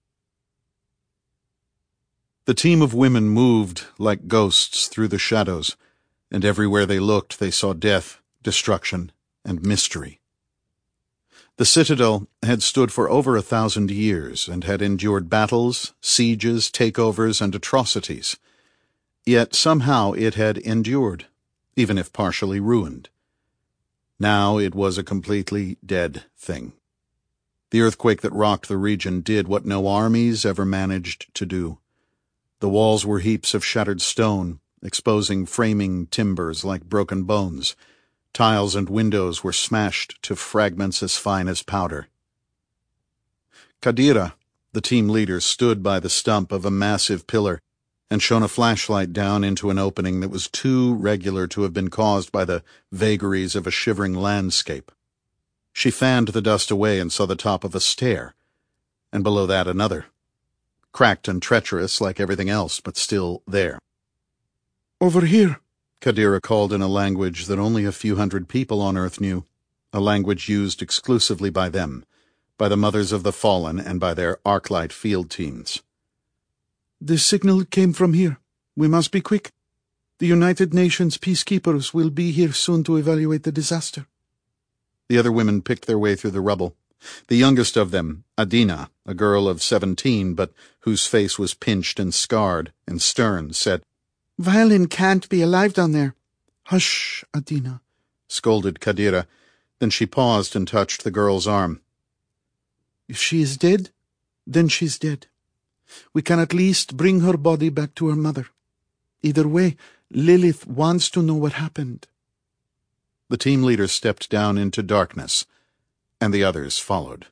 The team of women moved like ghosts through the shadows, and everywhere they looked they saw death, destruction, and mystery. The citadel had stood for over 1,000 years and had endured battles, sieges, takeovers, and atrocities. Yet somehow it had endured, even if partially ruined. Now it was a completely dead thing. The earthquake that rocked the region did what no armies ever managed to do. The walls were heaps of shattered stone, exposing framing timbers like broken bones. Tiles and windows were smashed to fragments as fine as powder. Kadira, the team leader, stood by the stump of a massive pillar and shone a flashlight down into an opening that was too regular to have been caused by the vagaries of a shivering landscape. She fanned the dust away and saw the top of a stair, and below that another. Cracked and treacherous like everything else, but still there. Over here, Kadira called in a language that only a few hundred people on Earth knew, a language used exclusively by them, by the mothers of the fallen, and by their Arclight field teams. The signal came from here. We must be quick. The United Nations peacekeepers will be here soon to evaluate the disaster. The other women picked their way through the rubble. The youngest of them, Adina, a girl of 17, but whose face was pinched and scarred and stern, said, Violin can't be alive down there. Hush, Adina, scolded Kadira. Then she paused and touched the girl's arm. If she is dead, then she's dead. We can at least bring her body back to her mother. Either way, Lilith wants to know what happened. The team leader stepped down into darkness, and the others followed.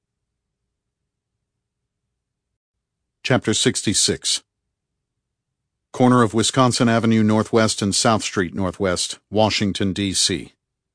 Chapter 66. Corner of Wisconsin Avenue Northwest and South Street Northwest, Washington, D.C.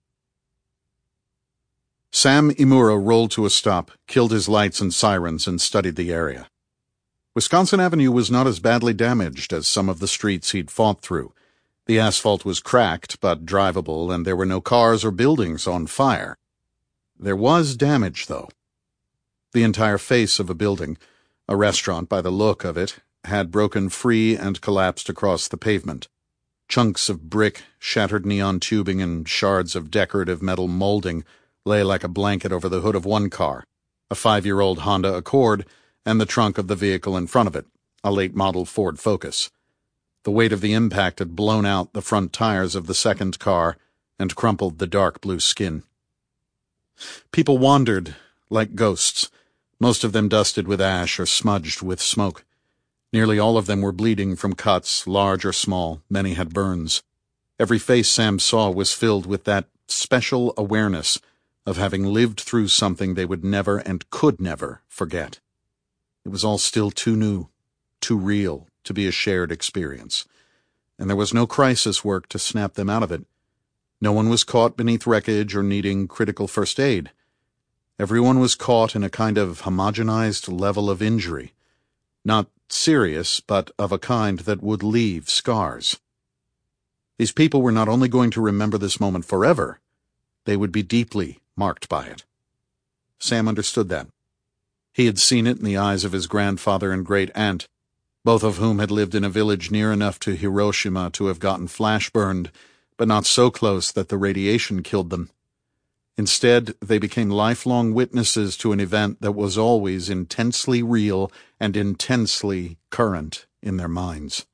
Sam Imura rolled to a stop, killed his lights and sirens, and studied the area. Wisconsin Avenue was not as badly damaged as some of the streets he'd fought through. The asphalt was cracked but drivable, and there were no cars or buildings on fire. There was damage, though. The entire face of a building, a restaurant by the look of it, had broken free and collapsed across the pavement. Chunks of brick, shattered neon tubing, and shards of decorative metal molding lay like a blanket over the hood of one car, a 5-year-old Honda Accord, and the trunk of the vehicle in front of it, a late-model Ford Focus. The weight of the impact had blown out the front tires of the second car and crumpled the dark blue skin. People wandered like ghosts, most of them dusted with ash or smudged with smoke. Nearly all of them were bleeding from cuts, large or small. Many had burns. Every face Sam saw was filled with that special awareness of having lived through something they would never and could never forget. It was all still too new, too real, to be a shared experience, and there was no crisis work to snap them out of it. No one was caught beneath wreckage or needing critical first aid. Everyone was caught in a kind of homogenized level of injury, not serious, but of a kind that would leave scars. These people were not only going to remember this moment forever, they would be deeply marked by it. Sam understood that. He had seen it in the eyes of his grandfather and great-aunt, both of whom had lived in a village near enough to Hiroshima to have gotten flash-burned, but not so close that the radiation killed them. Instead, they became lifelong witnesses to an event that was always intensely real and intensely current in their minds.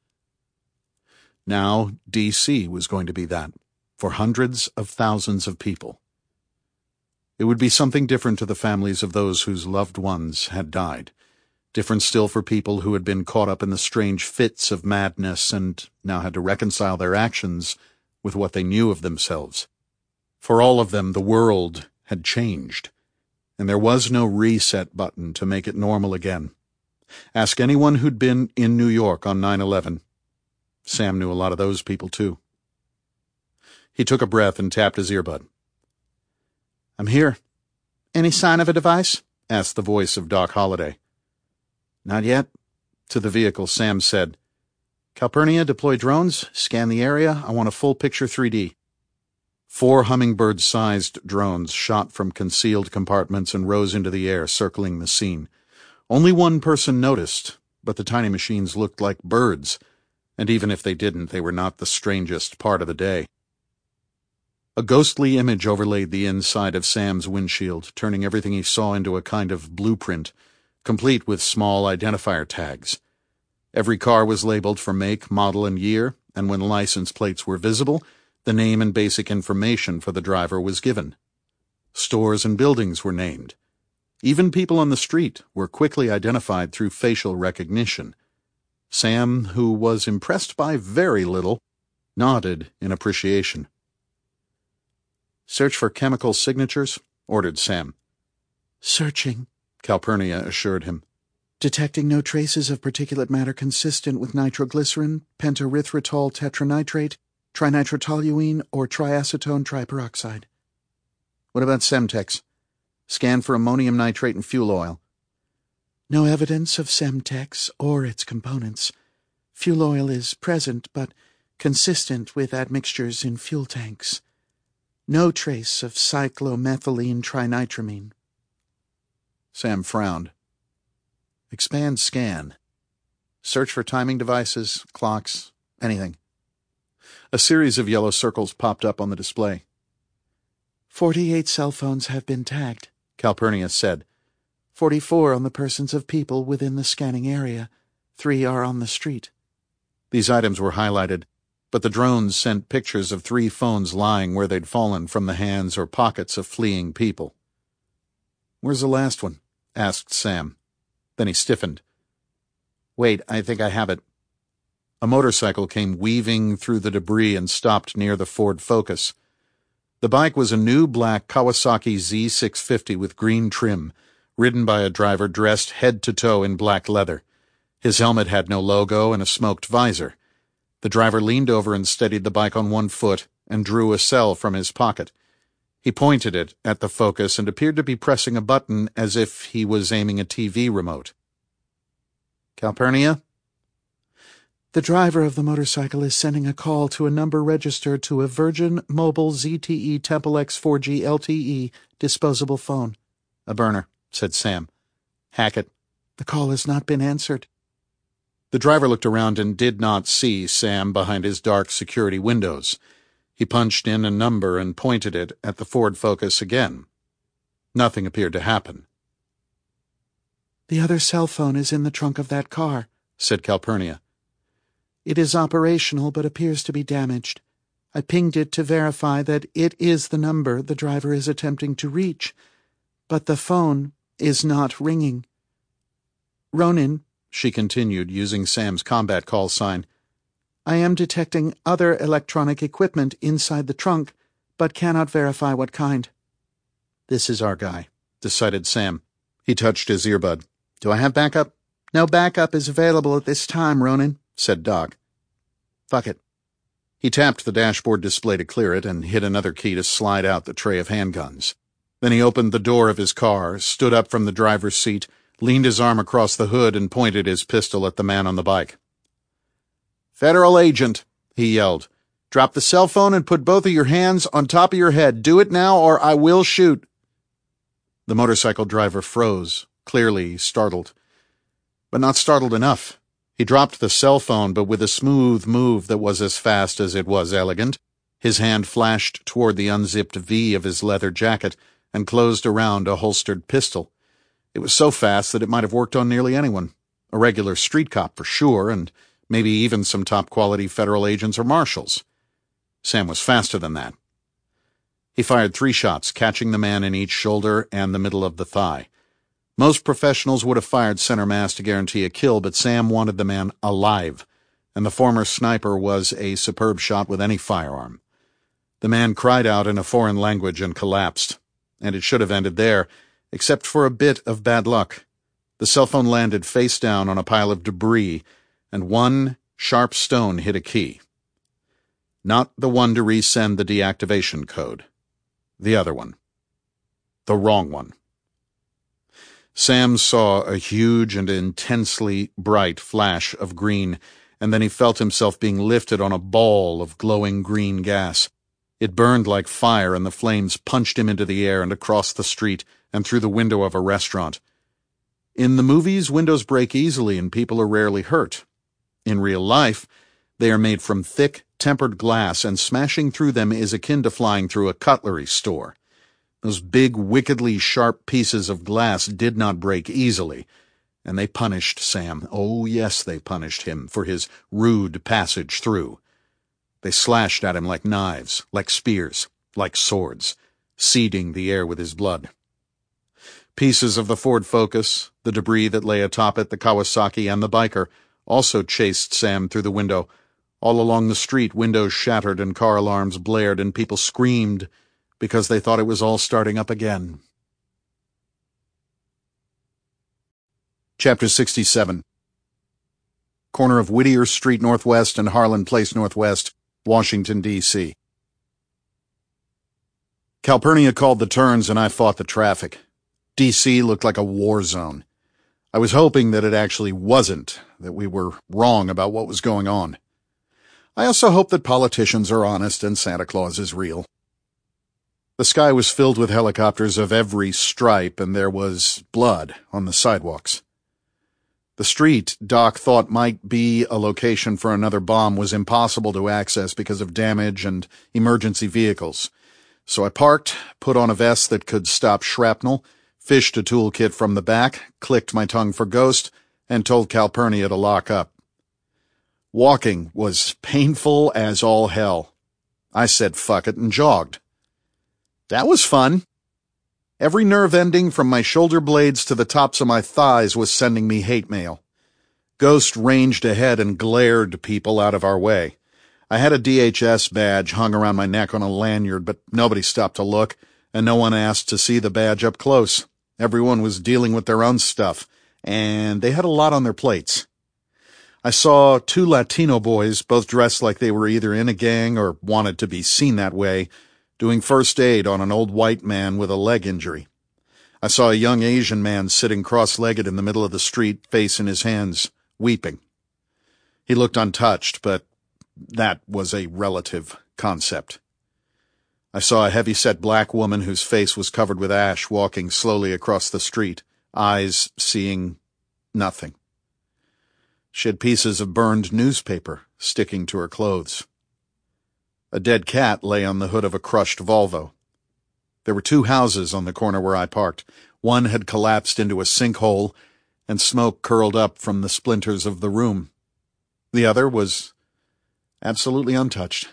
Now, D.C. was going to be that, for hundreds of thousands of people. It would be something different to the families of those whose loved ones had died, different still for people who had been caught up in the strange fits of madness and now had to reconcile their actions with what they knew of themselves. For all of them, the world had changed, and there was no reset button to make it normal again. Ask anyone who'd been in New York on 9/11. Sam knew a lot of those people, too. He took a breath and tapped his earbud. "I'm here." "Any sign of a device?" asked the voice of Doc Holliday. "Not yet." To the vehicle, Sam said, "Calpurnia, deploy drones, scan the area. I want a full picture 3D. 4 hummingbird-sized drones shot from concealed compartments and rose into the air, circling the scene. Only one person noticed, but the tiny machines looked like birds, and even if they didn't, they were not the strangest part of the day. A ghostly image overlaid the inside of Sam's windshield, turning everything he saw into a kind of blueprint, complete with small identifier tags. Every car was labeled for make, model, and year, and when license plates were visible, the name and basic information for the driver was given. Stores and buildings were named. Even people on the street were quickly identified through facial recognition. Sam, who was impressed by very little, nodded in appreciation. "Search for chemical signatures," ordered Sam. "Searching," Calpurnia assured him. "Detecting no traces of particulate matter consistent with nitroglycerin, pentaerythritol tetranitrate, trinitrotoluene, or triacetone triperoxide." "What about Semtex? Scan for ammonium nitrate and fuel oil." "No evidence of Semtex or its components. Fuel oil is present, but consistent with admixtures in fuel tanks. No trace of cyclomethylene trinitramine." Sam frowned. "Expand scan. Search for timing devices, clocks, anything." A series of yellow circles popped up on the display. 48 cell phones have been tagged," Calpurnia said. 44 on the persons of people within the scanning area. 3 are on the street. These items were highlighted, but the drones sent pictures of 3 phones lying where they'd fallen from the hands or pockets of fleeing people. "Where's the last one?" asked Sam. Then he stiffened. "Wait, I think I have it." A motorcycle came weaving through the debris and stopped near the Ford Focus. The bike was a new black Kawasaki Z650 with green trim, ridden by a driver dressed head to toe in black leather. His helmet had no logo and a smoked visor. The driver leaned over and steadied the bike on one foot and drew a cell from his pocket. He pointed it at the Focus and appeared to be pressing a button as if he was aiming a TV remote. "Calpurnia?" "The driver of the motorcycle is sending a call to a number registered to a Virgin Mobile ZTE Temple X 4G LTE disposable phone." "A burner," said Sam. "Hack it." "The call has not been answered." The driver looked around and did not see Sam behind his dark security windows. He punched in a number and pointed it at the Ford Focus again. Nothing appeared to happen. "The other cell phone is in the trunk of that car," said Calpurnia. "It is operational but appears to be damaged. I pinged it to verify that it is the number the driver is attempting to reach, but the phone is not ringing. Ronin," she continued, using Sam's combat call sign, "I am detecting other electronic equipment inside the trunk, but cannot verify what kind." "This is our guy," decided Sam. He touched his earbud. "Do I have backup?" "No backup is available at this time, Ronin," said Doc. Fuck it. He tapped the dashboard display to clear it and hit another key to slide out the tray of handguns. Then he opened the door of his car, stood up from the driver's seat, leaned his arm across the hood, and pointed his pistol at the man on the bike. "Federal agent," he yelled. "Drop the cell phone and put both of your hands on top of your head. Do it now or I will shoot." The motorcycle driver froze, clearly startled. But not startled enough. He dropped the cell phone, but with a smooth move that was as fast as it was elegant, his hand flashed toward the unzipped V of his leather jacket and closed around a holstered pistol. It was so fast that it might have worked on nearly anyone. A regular street cop for sure, and maybe even some top-quality federal agents or marshals. Sam was faster than that. He fired 3 shots, catching the man in each shoulder and the middle of the thigh. Most professionals would have fired center mass to guarantee a kill, but Sam wanted the man alive, and the former sniper was a superb shot with any firearm. The man cried out in a foreign language and collapsed, and it should have ended there, except for a bit of bad luck. The cell phone landed face down on a pile of debris, and one sharp stone hit a key. Not the one to resend the deactivation code. The other one. The wrong one. Sam saw a huge and intensely bright flash of green, and then he felt himself being lifted on a ball of glowing green gas. It burned like fire, and the flames punched him into the air and across the street and through the window of a restaurant. In the movies, windows break easily and people are rarely hurt. In real life, they are made from thick, tempered glass, and smashing through them is akin to flying through a cutlery store. Those big, wickedly sharp pieces of glass did not break easily, and they punished Sam. Oh, yes, they punished him for his rude passage through. They slashed at him like knives, like spears, like swords, seeding the air with his blood. Pieces of the Ford Focus, the debris that lay atop it, the Kawasaki, and the biker also chased Sam through the window. All along the street, windows shattered and car alarms blared, and people screamed because they thought it was all starting up again. Chapter 67. Corner of Whittier Street Northwest and Harlan Place Northwest, Washington, D.C. Calpurnia called the turns and I fought the traffic. D.C. looked like a war zone. I was hoping that it actually wasn't, that we were wrong about what was going on. I also hope that politicians are honest and Santa Claus is real. The sky was filled with helicopters of every stripe, and there was blood on the sidewalks. The street Doc thought might be a location for another bomb was impossible to access because of damage and emergency vehicles. So I parked, put on a vest that could stop shrapnel, fished a toolkit from the back, clicked my tongue for ghost, and told Calpurnia to lock up. Walking was painful as all hell. I said fuck it and jogged. That was fun. Every nerve ending from my shoulder blades to the tops of my thighs was sending me hate mail. Ghost ranged ahead and glared people out of our way. I had a DHS badge hung around my neck on a lanyard, but nobody stopped to look, and no one asked to see the badge up close. Everyone was dealing with their own stuff, and they had a lot on their plates. I saw 2 Latino boys, both dressed like they were either in a gang or wanted to be seen that way, doing first aid on an old white man with a leg injury. I saw a young Asian man sitting cross-legged in the middle of the street, face in his hands, weeping. He looked untouched, but that was a relative concept. I saw a heavy-set black woman whose face was covered with ash walking slowly across the street, eyes seeing nothing. She had pieces of burned newspaper sticking to her clothes. A dead cat lay on the hood of a crushed Volvo. There were 2 houses on the corner where I parked. One had collapsed into a sinkhole, and smoke curled up from the splinters of the room. The other was absolutely untouched.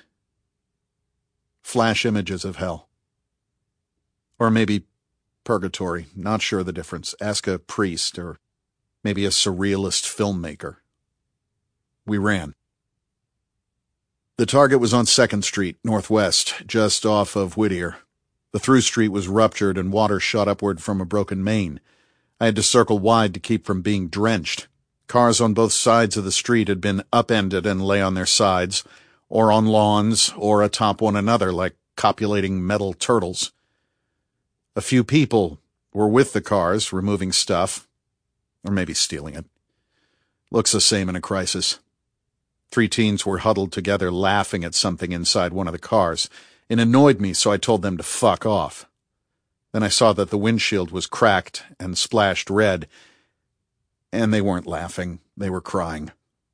Flash images of hell. Or maybe purgatory, not sure the difference. Ask a priest, or maybe a surrealist filmmaker. We ran. The target was on 2nd Street, Northwest, just off of Whittier. The through street was ruptured and water shot upward from a broken main. I had to circle wide to keep from being drenched. Cars on both sides of the street had been upended and lay on their sides, or on lawns, or atop one another like copulating metal turtles. A few people were with the cars, removing stuff, or maybe stealing it. Looks the same in a crisis. 3 teens were huddled together laughing at something inside one of the cars. It annoyed me, so I told them to fuck off. Then I saw that the windshield was cracked and splashed red, and they weren't laughing, they were crying.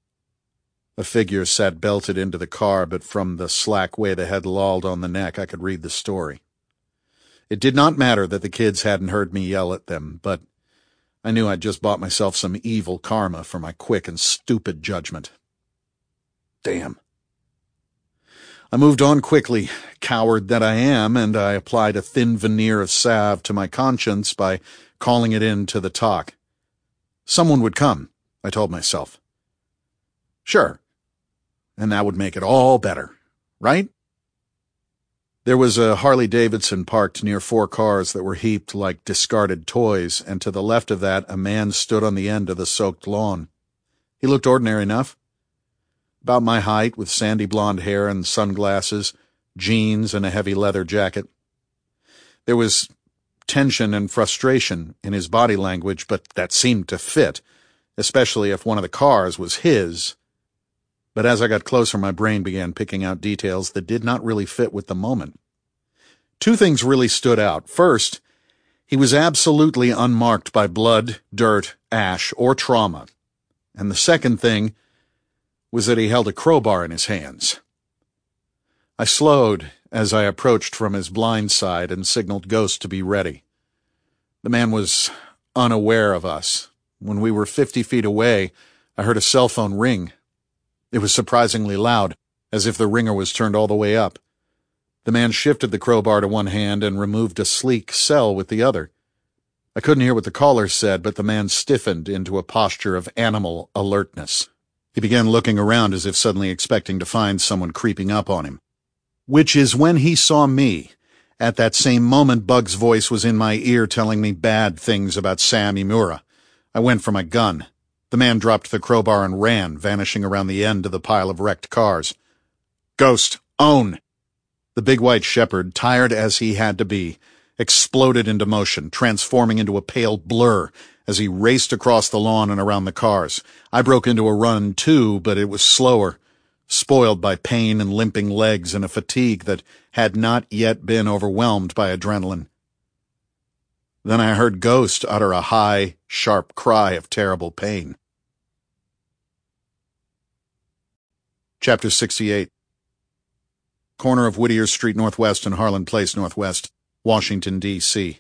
A figure sat belted into the car, but from the slack way the head lolled on the neck, I could read the story. It did not matter that the kids hadn't heard me yell at them, but I knew I'd just bought myself some evil karma for my quick and stupid judgment. Damn. I moved on quickly, coward that I am, and I applied a thin veneer of salve to my conscience by calling it in to the talk. Someone would come, I told myself. Sure. And that would make it all better, right? There was a Harley-Davidson parked near 4 cars that were heaped like discarded toys, and to the left of that a man stood on the end of the soaked lawn. He looked ordinary enough. About my height, with sandy blonde hair and sunglasses, jeans and a heavy leather jacket. There was tension and frustration in his body language, but that seemed to fit, especially if one of the cars was his. But as I got closer, my brain began picking out details that did not really fit with the moment. 2 things really stood out. First, he was absolutely unmarked by blood, dirt, ash, or trauma. And the second thing was that he held a crowbar in his hands. I slowed as I approached from his blind side and signaled Ghost to be ready. The man was unaware of us. When we were 50 feet away, I heard a cell phone ring. It was surprisingly loud, as if the ringer was turned all the way up. The man shifted the crowbar to one hand and removed a sleek cell with the other. I couldn't hear what the caller said, but the man stiffened into a posture of animal alertness. He began looking around as if suddenly expecting to find someone creeping up on him. Which is when he saw me. At that same moment, Bug's voice was in my ear telling me bad things about Sam Imura. I went for my gun. The man dropped the crowbar and ran, vanishing around the end of the pile of wrecked cars. Ghost, own! The big white shepherd, tired as he had to be, exploded into motion, transforming into a pale blur as he raced across the lawn and around the cars. I broke into a run, too, but it was slower, spoiled by pain and limping legs and a fatigue that had not yet been overwhelmed by adrenaline. Then I heard Ghost utter a high, sharp cry of terrible pain. Chapter 68. Corner of Whittier Street Northwest and Harlan Place Northwest, Washington, D.C.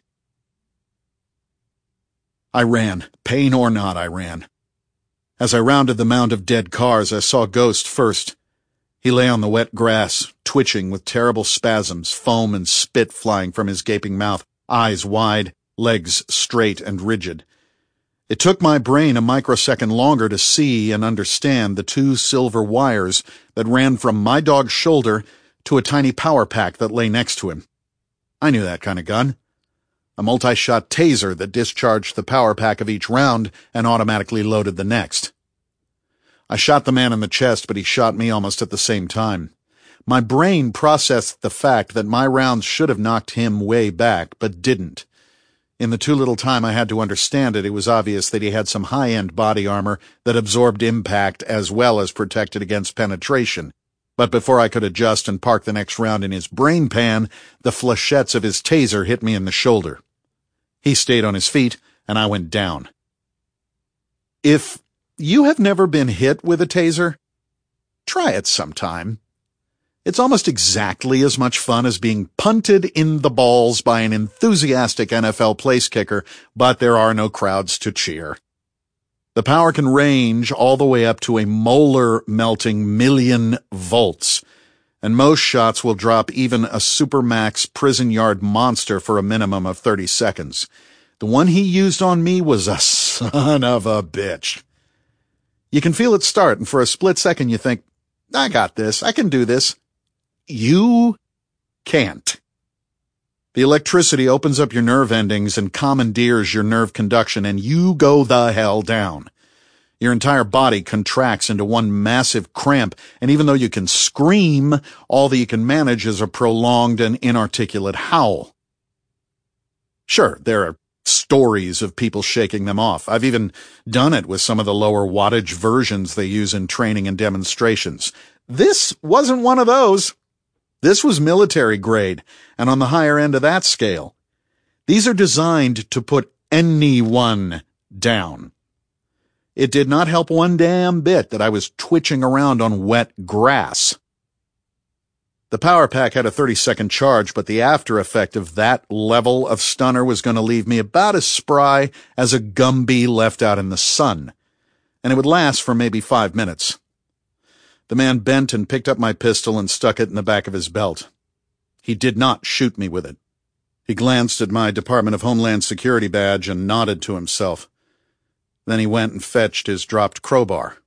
I ran. Pain or not, I ran. As I rounded the mound of dead cars, I saw Ghost first. He lay on the wet grass, twitching with terrible spasms, foam and spit flying from his gaping mouth, eyes wide, legs straight and rigid. It took my brain a microsecond longer to see and understand the 2 silver wires that ran from my dog's shoulder to a tiny power pack that lay next to him. I knew that kind of gun. A multi-shot taser that discharged the power pack of each round and automatically loaded the next. I shot the man in the chest, but he shot me almost at the same time. My brain processed the fact that my rounds should have knocked him way back, but didn't. In the too little time I had to understand it, it was obvious that he had some high-end body armor that absorbed impact as well as protected against penetration. But before I could adjust and park the next round in his brain pan, the flechettes of his taser hit me in the shoulder. He stayed on his feet, and I went down. If you have never been hit with a taser, try it sometime. It's almost exactly as much fun as being punted in the balls by an enthusiastic NFL place kicker, but there are no crowds to cheer. The power can range all the way up to a molar-melting 1,000,000 volts, and most shots will drop even a supermax prison yard monster for a minimum of 30 seconds. The one he used on me was a son of a bitch. You can feel it start, and for a split second you think, I got this, I can do this. You can't. The electricity opens up your nerve endings and commandeers your nerve conduction, and you go the hell down. Your entire body contracts into one massive cramp, and even though you can scream, all that you can manage is a prolonged and inarticulate howl. Sure, there are stories of people shaking them off. I've even done it with some of the lower wattage versions they use in training and demonstrations. This wasn't one of those. This was military grade, and on the higher end of that scale. These are designed to put anyone down. It did not help one damn bit that I was twitching around on wet grass. The power pack had a 30-second charge, but the after effect of that level of stunner was going to leave me about as spry as a Gumby left out in the sun, and it would last for maybe 5 minutes. The man bent and picked up my pistol and stuck it in the back of his belt. He did not shoot me with it. He glanced at my Department of Homeland Security badge and nodded to himself. Then he went and fetched his dropped crowbar.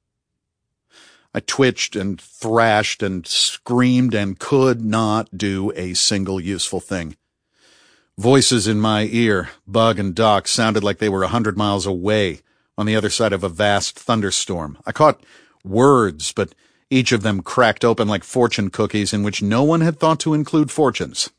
I twitched and thrashed and screamed and could not do a single useful thing. Voices in my ear, Bug and Doc, sounded like they were 100 miles away on the other side of a vast thunderstorm. I caught words, but each of them cracked open like fortune cookies in which no one had thought to include fortunes.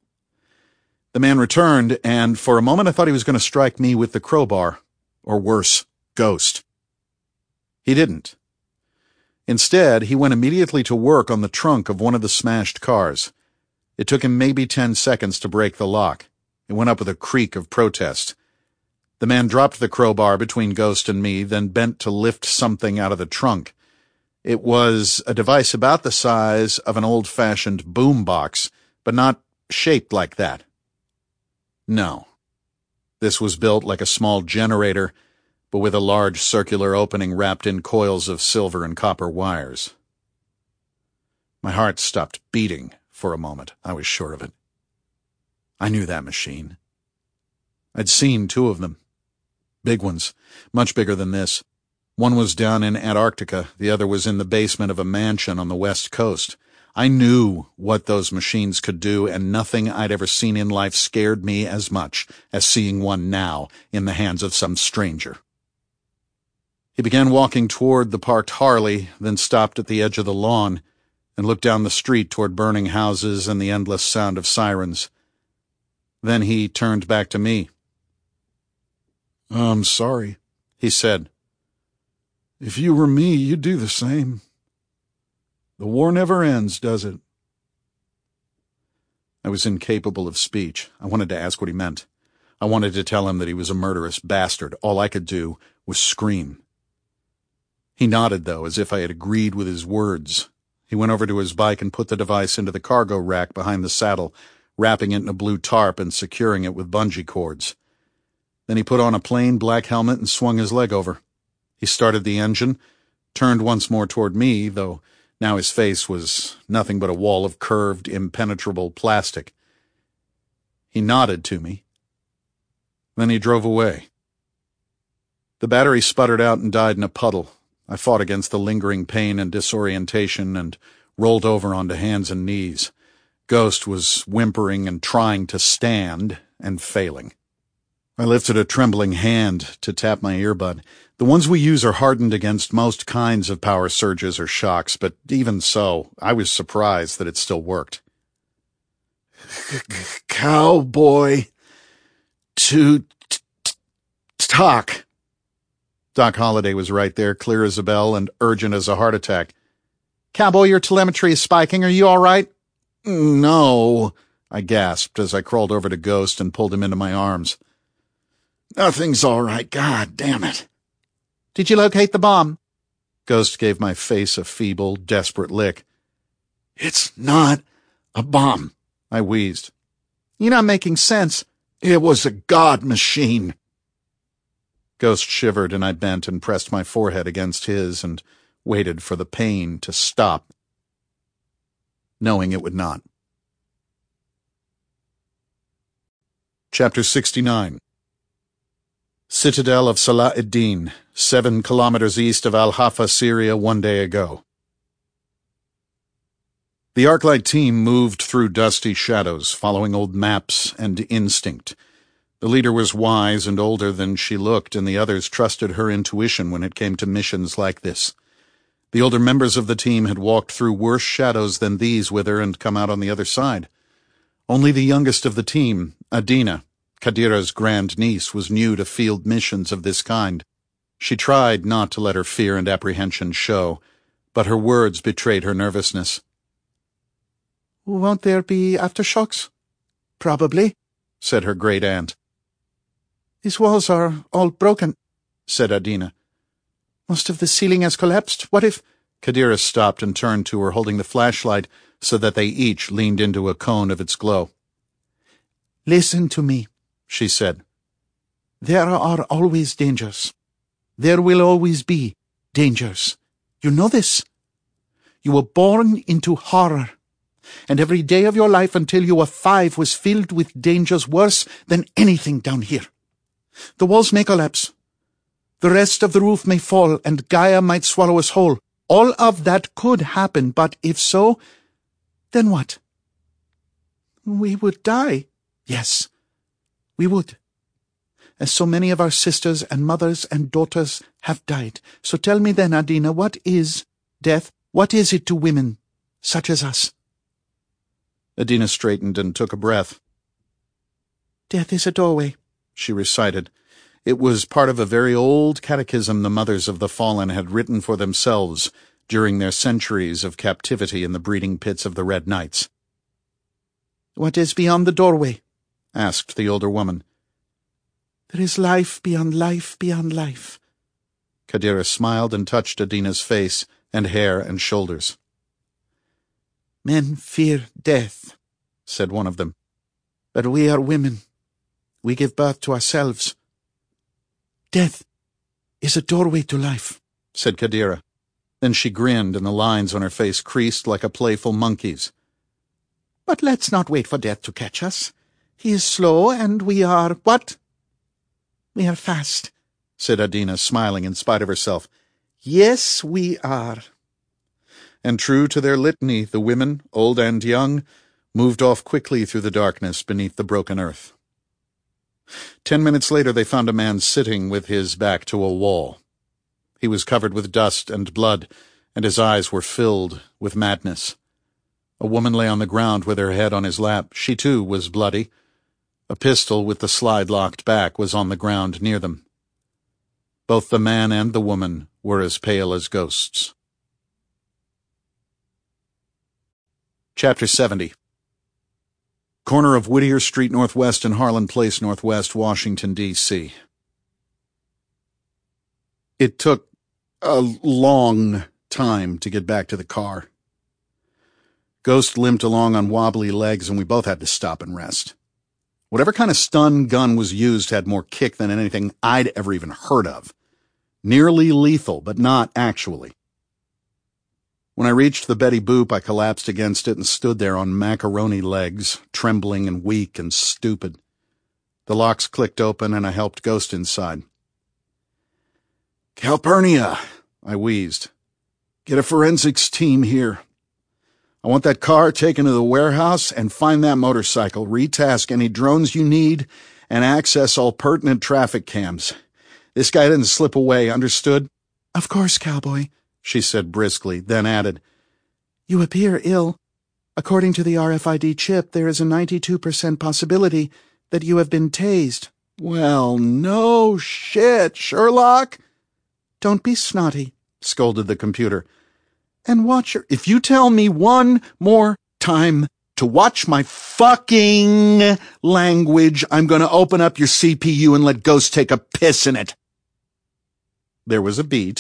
The man returned, and for a moment I thought he was going to strike me with the crowbar, or worse, Ghost. He didn't. Instead, he went immediately to work on the trunk of one of the smashed cars. It took him maybe 10 seconds to break the lock. It went up with a creak of protest. The man dropped the crowbar between Ghost and me, then bent to lift something out of the trunk. It was a device about the size of an old-fashioned boombox, but not shaped like that. No. This was built like a small generator, but with a large circular opening wrapped in coils of silver and copper wires. My heart stopped beating for a moment. I was sure of it. I knew that machine. I'd seen 2 of them. Big ones, much bigger than this. One was down in Antarctica, the other was in the basement of a mansion on the West Coast. I knew what those machines could do, and nothing I'd ever seen in life scared me as much as seeing one now in the hands of some stranger. He began walking toward the parked Harley, then stopped at the edge of the lawn and looked down the street toward burning houses and the endless sound of sirens. Then he turned back to me. "I'm sorry," he said. "If you were me, you'd do the same. The war never ends, does it?" I was incapable of speech. I wanted to ask what he meant. I wanted to tell him that he was a murderous bastard. All I could do was scream. He nodded, though, as if I had agreed with his words. He went over to his bike and put the device into the cargo rack behind the saddle, wrapping it in a blue tarp and securing it with bungee cords. Then he put on a plain black helmet and swung his leg over. He started the engine, turned once more toward me, though now his face was nothing but a wall of curved, impenetrable plastic. He nodded to me. Then he drove away. The battery sputtered out and died in a puddle. I fought against the lingering pain and disorientation and rolled over onto hands and knees. Ghost was whimpering and trying to stand and failing. I lifted a trembling hand to tap my earbud. The ones we use are hardened against most kinds of power surges or shocks, but even so, I was surprised that it still worked. "Cowboy to talk." Doc Holliday was right there, clear as a bell and urgent as a heart attack. "Cowboy, your telemetry is spiking. Are you all right?" "No," I gasped as I crawled over to Ghost and pulled him into my arms. "Nothing's all right. God damn it." "Did you locate the bomb?" Ghost gave my face a feeble, desperate lick. "It's not a bomb," I wheezed. "You're not making sense." "It was a god machine." Ghost shivered, and I bent and pressed my forehead against his and waited for the pain to stop, knowing it would not. Chapter 69. Citadel of Salah ad-Din, 7 kilometers east of Al-Hafa, Syria, 1 day ago. The Arclight team moved through dusty shadows, following old maps and instinct. The leader was wise and older than she looked, and the others trusted her intuition when it came to missions like this. The older members of the team had walked through worse shadows than these with her and come out on the other side. Only the youngest of the team, Adina, Kadira's grandniece, was new to field missions of this kind. She tried not to let her fear and apprehension show, but her words betrayed her nervousness. "Won't there be aftershocks?" "Probably," said her great-aunt. "These walls are all broken," said Adina. "Most of the ceiling has collapsed. What if—" Kadira stopped and turned to her, holding the flashlight so that they each leaned into a cone of its glow. "Listen to me," she said. "There are always dangers. There will always be dangers. You know this. You were born into horror, and every day of your life until you were 5 was filled with dangers worse than anything down here. The walls may collapse. The rest of the roof may fall, and Gaia might swallow us whole. All of that could happen, but if so, then what? We would die. Yes, we would. As so many of our sisters and mothers and daughters have died. So tell me then, Adina, what is death? What is it to women such as us?" Adina straightened and took a breath. "Death is a doorway," she recited. It was part of a very old catechism the mothers of the fallen had written for themselves during their centuries of captivity in the breeding pits of the Red Knights. "What is beyond the doorway?" asked the older woman. "There is life beyond life beyond life." Kadira smiled and touched Adina's face and hair and shoulders. "Men fear death," said one of them. "But we are women. We give birth to ourselves. Death is a doorway to life," said Kadira. Then she grinned, and the lines on her face creased like a playful monkey's. "But let's not wait for death to catch us. He is slow, and we are what? We are fast," said Adina, smiling in spite of herself. "Yes, we are." And true to their litany, the women, old and young, moved off quickly through the darkness beneath the broken earth. 10 minutes later they found a man sitting with his back to a wall. He was covered with dust and blood, and his eyes were filled with madness. A woman lay on the ground with her head on his lap. She, too, was bloody. A pistol with the slide locked back was on the ground near them. Both the man and the woman were as pale as ghosts. Chapter 70. Corner of Whittier Street Northwest and Harlan Place Northwest, Washington, D.C. It took a long time to get back to the car. Ghost limped along on wobbly legs, and we both had to stop and rest. Whatever kind of stun gun was used had more kick than anything I'd ever even heard of. Nearly lethal, but not actually. When I reached the Betty Boop, I collapsed against it and stood there on macaroni legs, trembling and weak and stupid. The locks clicked open, and I helped Ghost inside. "Calpurnia," I wheezed. "Get a forensics team here. I want that car taken to the warehouse and find that motorcycle, retask any drones you need, and access all pertinent traffic cams. This guy didn't slip away, understood?" "Of course, cowboy," she said briskly, then added, "You appear ill. According to the RFID chip, there is a 92% possibility that you have been tased." "Well, no shit, Sherlock." "Don't be snotty," scolded the computer. "And watch your—" "If you tell me one more time to watch my fucking language, I'm going to open up your CPU and let Ghost take a piss in it." There was a beat.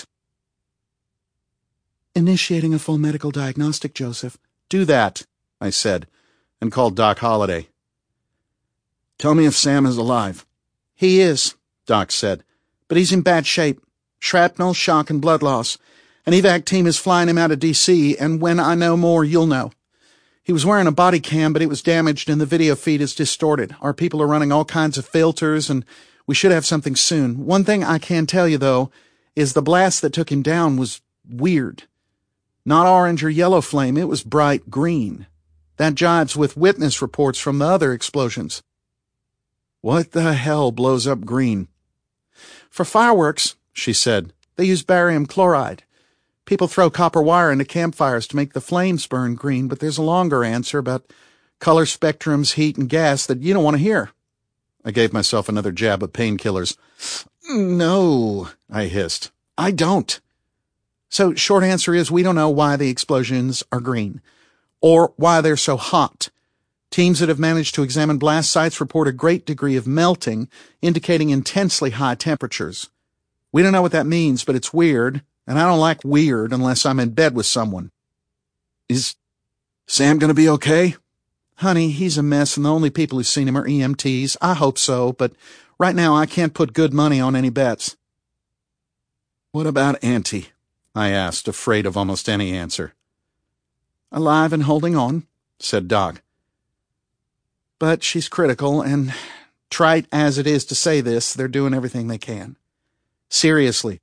"Initiating a full medical diagnostic, Joseph." "Do that," I said, and called Doc Holliday. "Tell me if Sam is alive." "He is," Doc said, "but he's in bad shape. Shrapnel, shock, and blood loss. An evac team is flying him out of D.C., and when I know more, you'll know. He was wearing a body cam, but it was damaged and the video feed is distorted. Our people are running all kinds of filters, and we should have something soon. One thing I can tell you, though, is the blast that took him down was weird. Not orange or yellow flame, it was bright green. That jives with witness reports from the other explosions." What the hell blows up green? For fireworks, she said. They use barium chloride. People throw copper wire into campfires to make the flames burn green, but there's a longer answer about color spectrums, heat, and gas that you don't want to hear. I gave myself another jab of painkillers. No, I hissed. I don't. So, short answer is we don't know why the explosions are green, or why they're so hot. Teams that have managed to examine blast sites report a great degree of melting, indicating intensely high temperatures. We don't know what that means, but it's weird, and I don't like weird unless I'm in bed with someone. Is Sam gonna be okay? Honey, he's a mess, and the only people who've seen him are EMTs. I hope so, but right now I can't put good money on any bets. What about Auntie? I asked, afraid of almost any answer. Alive and holding on, said Doc. But she's critical, and trite as it is to say this, they're doing everything they can. Seriously.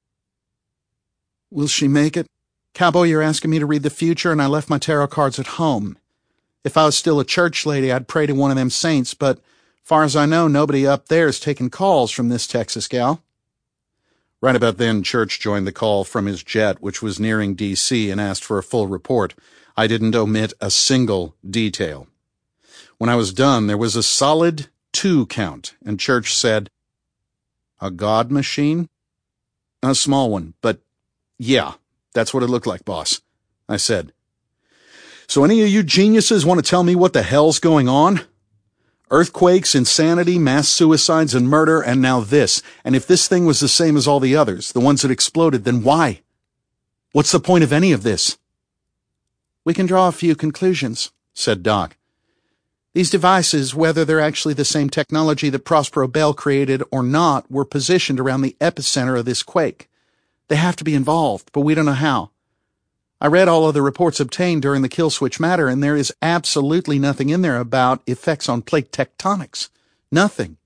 Will she make it? Cowboy, you're asking me to read the future, and I left my tarot cards at home. If I was still a church lady, I'd pray to one of them saints, but far as I know, nobody up there's taking calls from this Texas gal. Right about then, Church joined the call from his jet, which was nearing D.C., and asked for a full report. I didn't omit a single detail. When I was done, there was a solid 2 count, and Church said, "A God machine?" "A small one, but yeah, that's what it looked like, boss," I said. "So any of you geniuses want to tell me what the hell's going on? Earthquakes, insanity, mass suicides, and murder, and now this. And if this thing was the same as all the others, the ones that exploded, then why? What's the point of any of this?" "We can draw a few conclusions," said Doc. "These devices, whether they're actually the same technology that Prospero Bell created or not, were positioned around the epicenter of this quake. They have to be involved, but we don't know how. I read all of the reports obtained during the kill switch matter, and there is absolutely nothing in there about effects on plate tectonics. Nothing."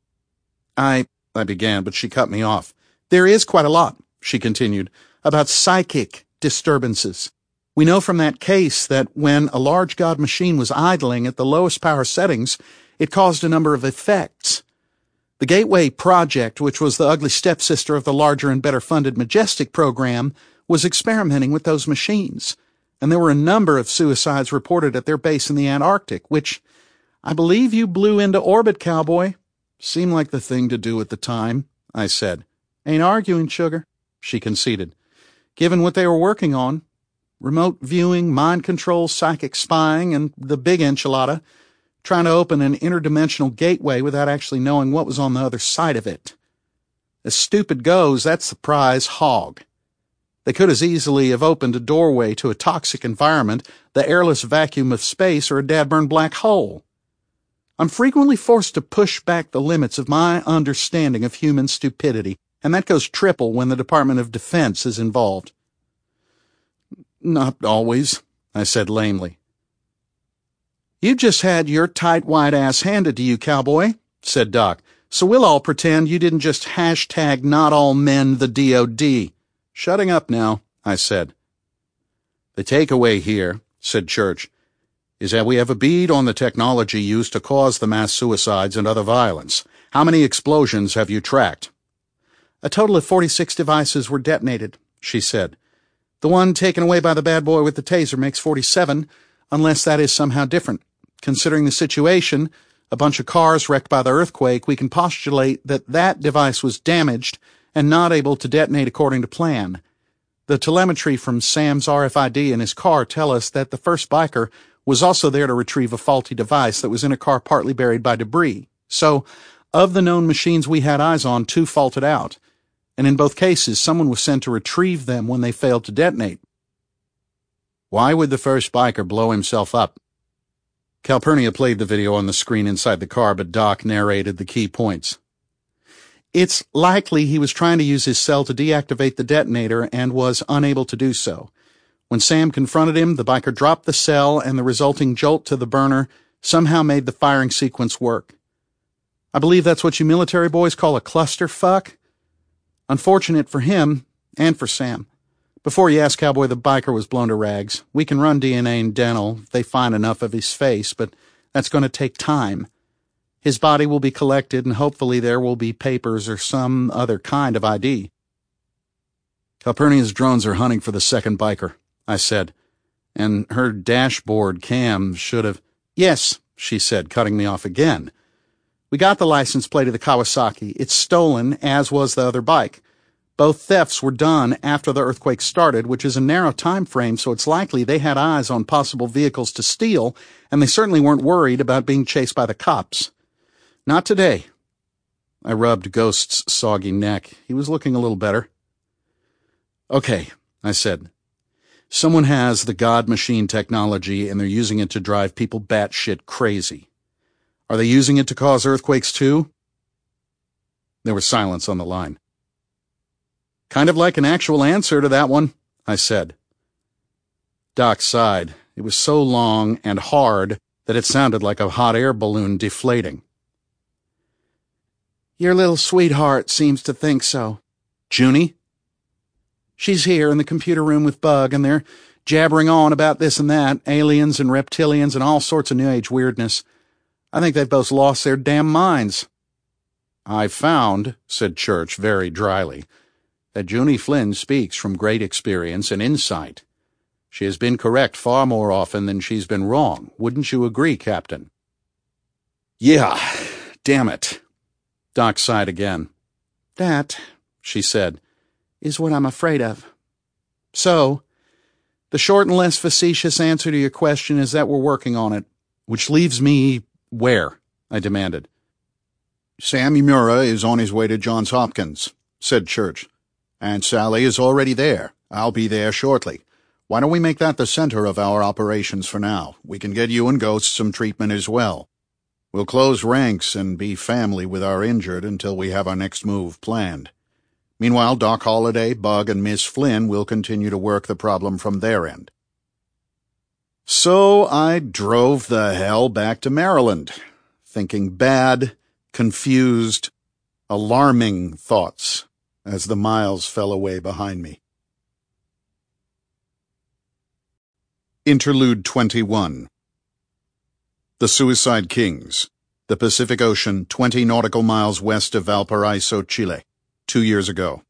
I began, but she cut me off. "There is quite a lot," she continued, "about psychic disturbances. We know from that case that when a large God machine was idling at the lowest power settings, it caused a number of effects. The Gateway Project, which was the ugly stepsister of the larger and better funded Majestic program, was experimenting with those machines, and there were a number of suicides reported at their base in the Antarctic, which I believe you blew into orbit, Cowboy." "Seemed like the thing to do at the time," I said. "Ain't arguing, sugar," she conceded. "Given what they were working on, remote viewing, mind control, psychic spying, and the big enchilada, trying to open an interdimensional gateway without actually knowing what was on the other side of it. As stupid goes, that's the prize hog. They could as easily have opened a doorway to a toxic environment, the airless vacuum of space, or a dad-burned black hole. I'm frequently forced to push back the limits of my understanding of human stupidity, and that goes triple when the Department of Defense is involved." "Not always," I said lamely. "You just had your tight white ass handed to you, Cowboy," said Doc, "so we'll all pretend you didn't just hashtag not all men the DOD. "Shutting up now," I said. "The takeaway here," said Church, "is that we have a bead on the technology used to cause the mass suicides and other violence. How many explosions have you tracked?" "A total of 46 devices were detonated," she said. "The one taken away by the bad boy with the taser makes 47, unless that is somehow different. Considering the situation, a bunch of cars wrecked by the earthquake, we can postulate that that device was damaged and not able to detonate according to plan. The telemetry from Sam's RFID in his car tell us that the first biker was also there to retrieve a faulty device that was in a car partly buried by debris. So, of the known machines we had eyes on, 2 faulted out, and in both cases someone was sent to retrieve them when they failed to detonate." "Why would the first biker blow himself up?" Calpurnia played the video on the screen inside the car, but Doc narrated the key points. "It's likely he was trying to use his cell to deactivate the detonator and was unable to do so. When Sam confronted him, the biker dropped the cell, and the resulting jolt to the burner somehow made the firing sequence work. I believe that's what you military boys call a clusterfuck. Unfortunate for him and for Sam. Before you ask, Cowboy, the biker was blown to rags. We can run DNA and dental if they find enough of his face, but that's going to take time. His body will be collected, and hopefully there will be papers or some other kind of ID. Calpurnia's drones are hunting for the second biker, I said, and her dashboard cam should have— Yes, she said, cutting me off again. We got the license plate of the Kawasaki. It's stolen, as was the other bike. Both thefts were done after the earthquake started, which is a narrow time frame, so it's likely they had eyes on possible vehicles to steal, and they certainly weren't worried about being chased by the cops. Not today. I rubbed Ghost's soggy neck. He was looking a little better. Okay, I said. Someone has the God Machine technology, and they're using it to drive people batshit crazy. Are they using it to cause earthquakes too? There was silence on the line. Kind of like an actual answer to that one, I said. Doc sighed. It was so long and hard that it sounded like a hot air balloon deflating. Your little sweetheart seems to think so. Junie? She's here in the computer room with Bug, and they're jabbering on about this and that, aliens and reptilians and all sorts of New Age weirdness. I think they've both lost their damn minds. I've found, said Church very dryly, that Junie Flynn speaks from great experience and insight. She has been correct far more often than she's been wrong. Wouldn't you agree, Captain? Yeah, damn it. Doc sighed again. That, she said, is what I'm afraid of. So, the short and less facetious answer to your question is that we're working on it, which leaves me where? I demanded. Sam Yamura is on his way to Johns Hopkins, said Church. And Sally is already there. I'll be there shortly. Why don't we make that the center of our operations for now? We can get you and Ghost some treatment as well. We'll close ranks and be family with our injured until we have our next move planned. Meanwhile, Doc Holliday, Bug, and Miss Flynn will continue to work the problem from their end. So I drove the hell back to Maryland, thinking bad, confused, alarming thoughts as the miles fell away behind me. Interlude 21. The Suicide Kings, the Pacific Ocean, 20 nautical miles west of Valparaiso, Chile, 2 years ago.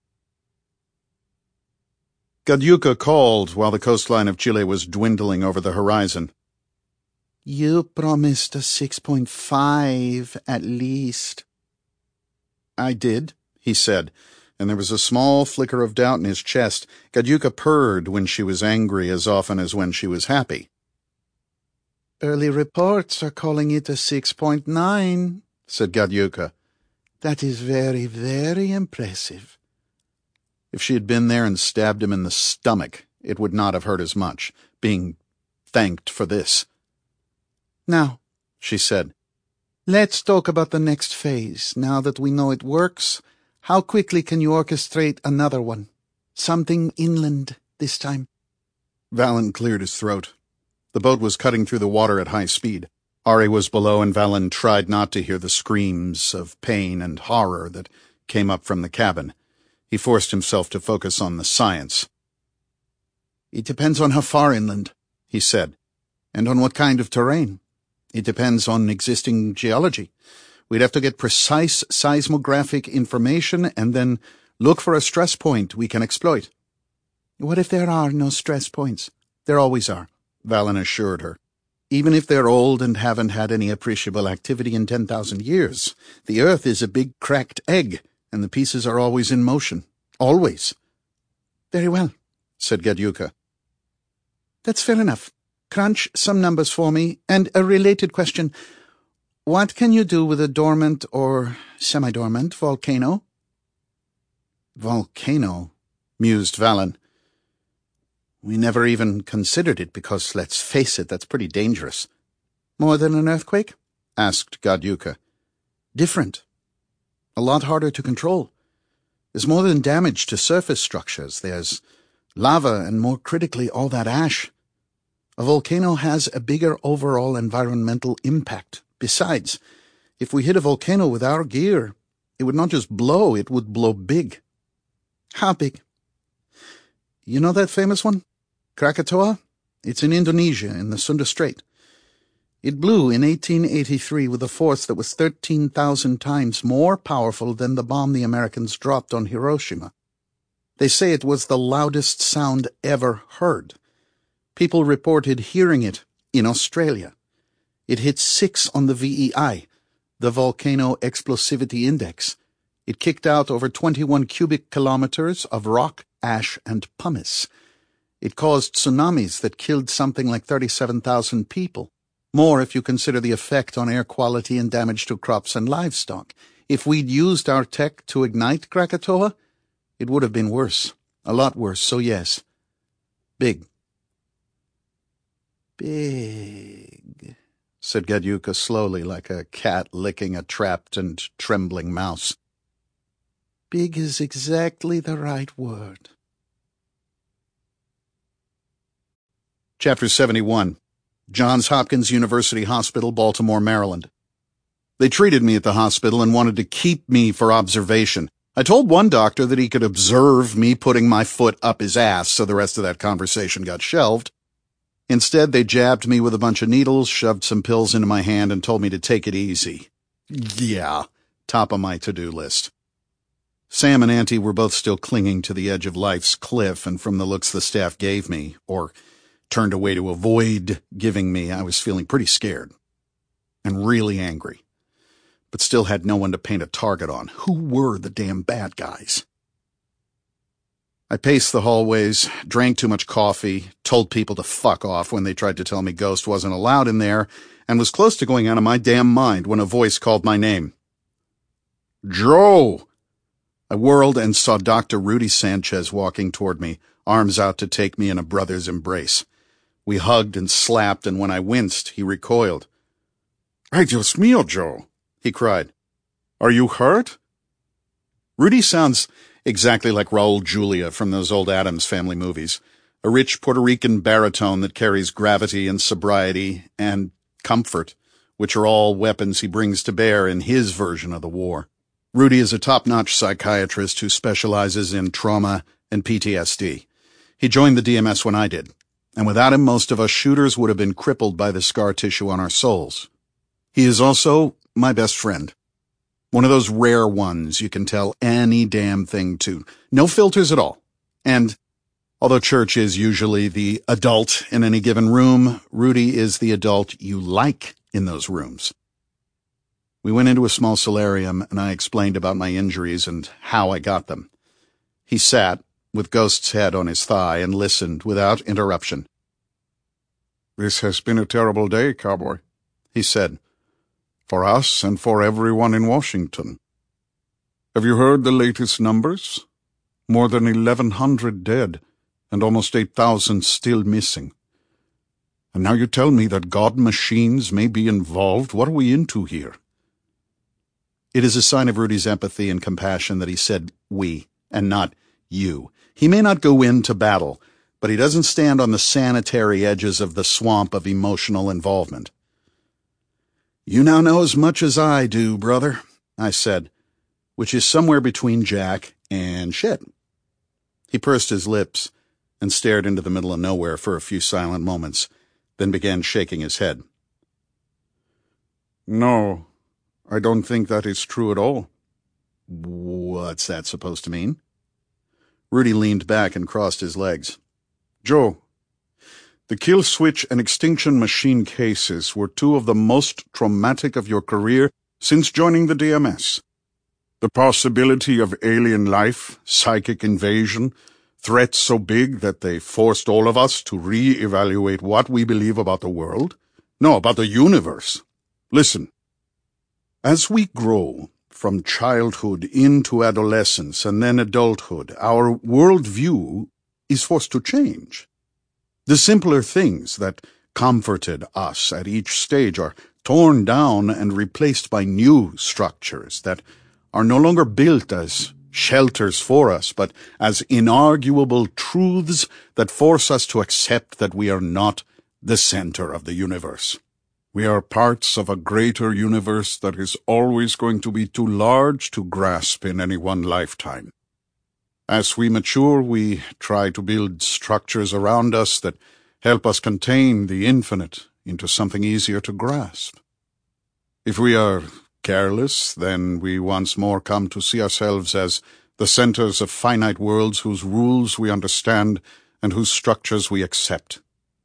Gadyuka called while the coastline of Chile was dwindling over the horizon. You promised a 6.5 at least. I did, he said, and there was a small flicker of doubt in his chest. Gadyuka purred when she was angry as often as when she was happy. Early reports are calling it a 6.9, said Gadyuka. That is very, very impressive. If she had been there and stabbed him in the stomach, it would not have hurt as much, being thanked for this. Now, she said, let's talk about the next phase. Now that we know it works, how quickly can you orchestrate another one? Something inland this time. Valen cleared his throat. The boat was cutting through the water at high speed. Ari was below, and Valen tried not to hear the screams of pain and horror that came up from the cabin. He forced himself to focus on the science. It depends on how far inland, he said, and on what kind of terrain. It depends on existing geology. We'd have to get precise seismographic information and then look for a stress point we can exploit. What if there are no stress points? There always are, Valen assured her. Even if they're old and haven't had any appreciable activity in 10,000 years, the Earth is a big cracked egg, and the pieces are always in motion. Always. Very well, said Gadyuka. That's fair enough. Crunch some numbers for me, and a related question. What can you do with a dormant or semi-dormant volcano? Volcano, mused Valen. We never even considered it because, let's face it, that's pretty dangerous. More than an earthquake? Asked Gadyuka. Different. A lot harder to control. There's more than damage to surface structures. There's lava and, more critically, all that ash. A volcano has a bigger overall environmental impact. Besides, if we hit a volcano with our gear, it would not just blow, it would blow big. How big? You know that famous one? Krakatoa? It's in Indonesia, in the Sunda Strait. It blew in 1883 with a force that was 13,000 times more powerful than the bomb the Americans dropped on Hiroshima. They say it was the loudest sound ever heard. People reported hearing it in Australia. It hit 6 on the VEI, the Volcano Explosivity Index. It kicked out over 21 cubic kilometers of rock, ash, and pumice. It caused tsunamis that killed something like 37,000 people. More if you consider the effect on air quality and damage to crops and livestock. If we'd used our tech to ignite Krakatoa, it would have been worse. A lot worse, so yes. Big. Big, said Gadyuka slowly, like a cat licking a trapped and trembling mouse. Big is exactly the right word. Chapter 71. Johns Hopkins University Hospital, Baltimore, Maryland. They treated me at the hospital and wanted to keep me for observation. I told one doctor that he could observe me putting my foot up his ass, so the rest of that conversation got shelved. Instead, they jabbed me with a bunch of needles, shoved some pills into my hand, and told me to take it easy. Yeah, top of my to-do list. Sam and Auntie were both still clinging to the edge of life's cliff, and from the looks the staff gave me, or turned away to avoid giving me, I was feeling pretty scared and really angry, but still had no one to paint a target on. Who were the damn bad guys? I paced the hallways, drank too much coffee, told people to fuck off when they tried to tell me Ghost wasn't allowed in there, and was close to going out of my damn mind when a voice called my name. Joe! I whirled and saw Dr. Rudy Sanchez walking toward me, arms out to take me in a brother's embrace. We hugged and slapped, and when I winced, he recoiled. Ay, Dios mío, Joe, he cried. Are you hurt? Rudy sounds exactly like Raul Julia from those old Addams Family movies, a rich Puerto Rican baritone that carries gravity and sobriety and comfort, which are all weapons he brings to bear in his version of the war. Rudy is a top-notch psychiatrist who specializes in trauma and PTSD. He joined the DMS when I did, and without him most of us shooters would have been crippled by the scar tissue on our souls. He is also my best friend. One of those rare ones you can tell any damn thing to. No filters at all. And although Church is usually the adult in any given room, Rudy is the adult you like in those rooms. We went into a small solarium, and I explained about my injuries and how I got them. He sat, with Ghost's head on his thigh, and listened without interruption. This has been a terrible day, Cowboy, he said. For us and for everyone in Washington. Have you heard the latest numbers? More than 1,100 dead, and almost 8,000 still missing. And now you tell me that God machines may be involved? What are we into here? It is a sign of Rudy's empathy and compassion that he said we, and not you. He may not go into battle, but he doesn't stand on the sanitary edges of the swamp of emotional involvement. You now know as much as I do, brother, I said, which is somewhere between Jack and shit. He pursed his lips and stared into the middle of nowhere for a few silent moments, then began shaking his head. No, I don't think that is true at all. What's that supposed to mean? Rudy leaned back and crossed his legs. Joe, the Kill Switch and Extinction Machine cases were two of the most traumatic of your career since joining the DMS. The possibility of alien life, psychic invasion, threats so big that they forced all of us to re-evaluate what we believe about the world. No, about the universe. Listen. As we grow from childhood into adolescence and then adulthood, our worldview is forced to change. The simpler things that comforted us at each stage are torn down and replaced by new structures that are no longer built as shelters for us, but as inarguable truths that force us to accept that we are not the center of the universe. We are parts of a greater universe that is always going to be too large to grasp in any one lifetime. As we mature, we try to build structures around us that help us contain the infinite into something easier to grasp. If we are careless, then we once more come to see ourselves as the centers of finite worlds whose rules we understand and whose structures we accept.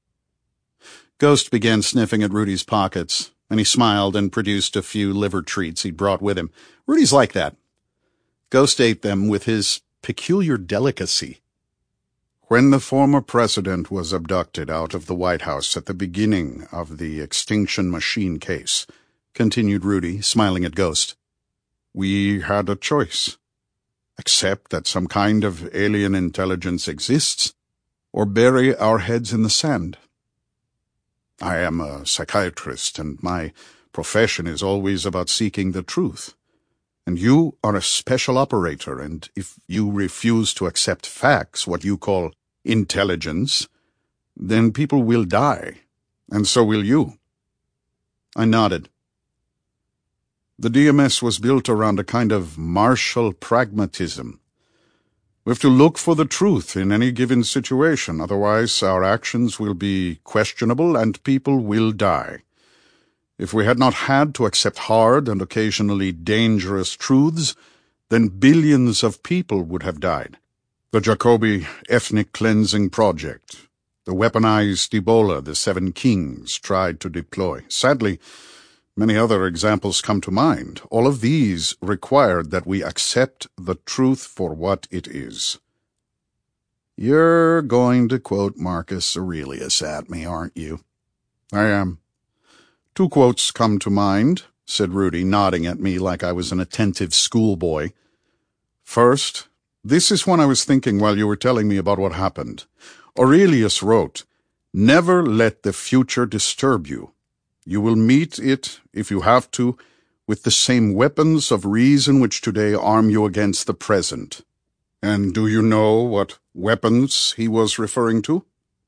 Ghost began sniffing at Rudy's pockets, and he smiled and produced a few liver treats he'd brought with him. Rudy's like that. Ghost ate them with his peculiar delicacy. When the former president was abducted out of the White House at the beginning of the extinction machine case, continued Rudy, smiling at Ghost, we had a choice. Accept that some kind of alien intelligence exists, or bury our heads in the sand. I am a psychiatrist, and my profession is always about seeking the truth. And you are a special operator, and if you refuse to accept facts, what you call intelligence, then people will die, and so will you. I nodded. The DMS was built around a kind of martial pragmatism. We have to look for the truth in any given situation, otherwise our actions will be questionable and people will die. If we had not had to accept hard and occasionally dangerous truths, then billions of people would have died. The Jacobi ethnic cleansing project, the weaponized Ebola the Seven Kings tried to deploy. Sadly, many other examples come to mind. All of these required that we accept the truth for what it is. You're going to quote Marcus Aurelius at me, aren't you? I am. 2 quotes come to mind, said Rudy, nodding at me like I was an attentive schoolboy. First, this is one I was thinking while you were telling me about what happened. Aurelius wrote, "Never let the future disturb you. You will meet it, if you have to, with the same weapons of reason which today arm you against the present." And do you know what weapons he was referring to?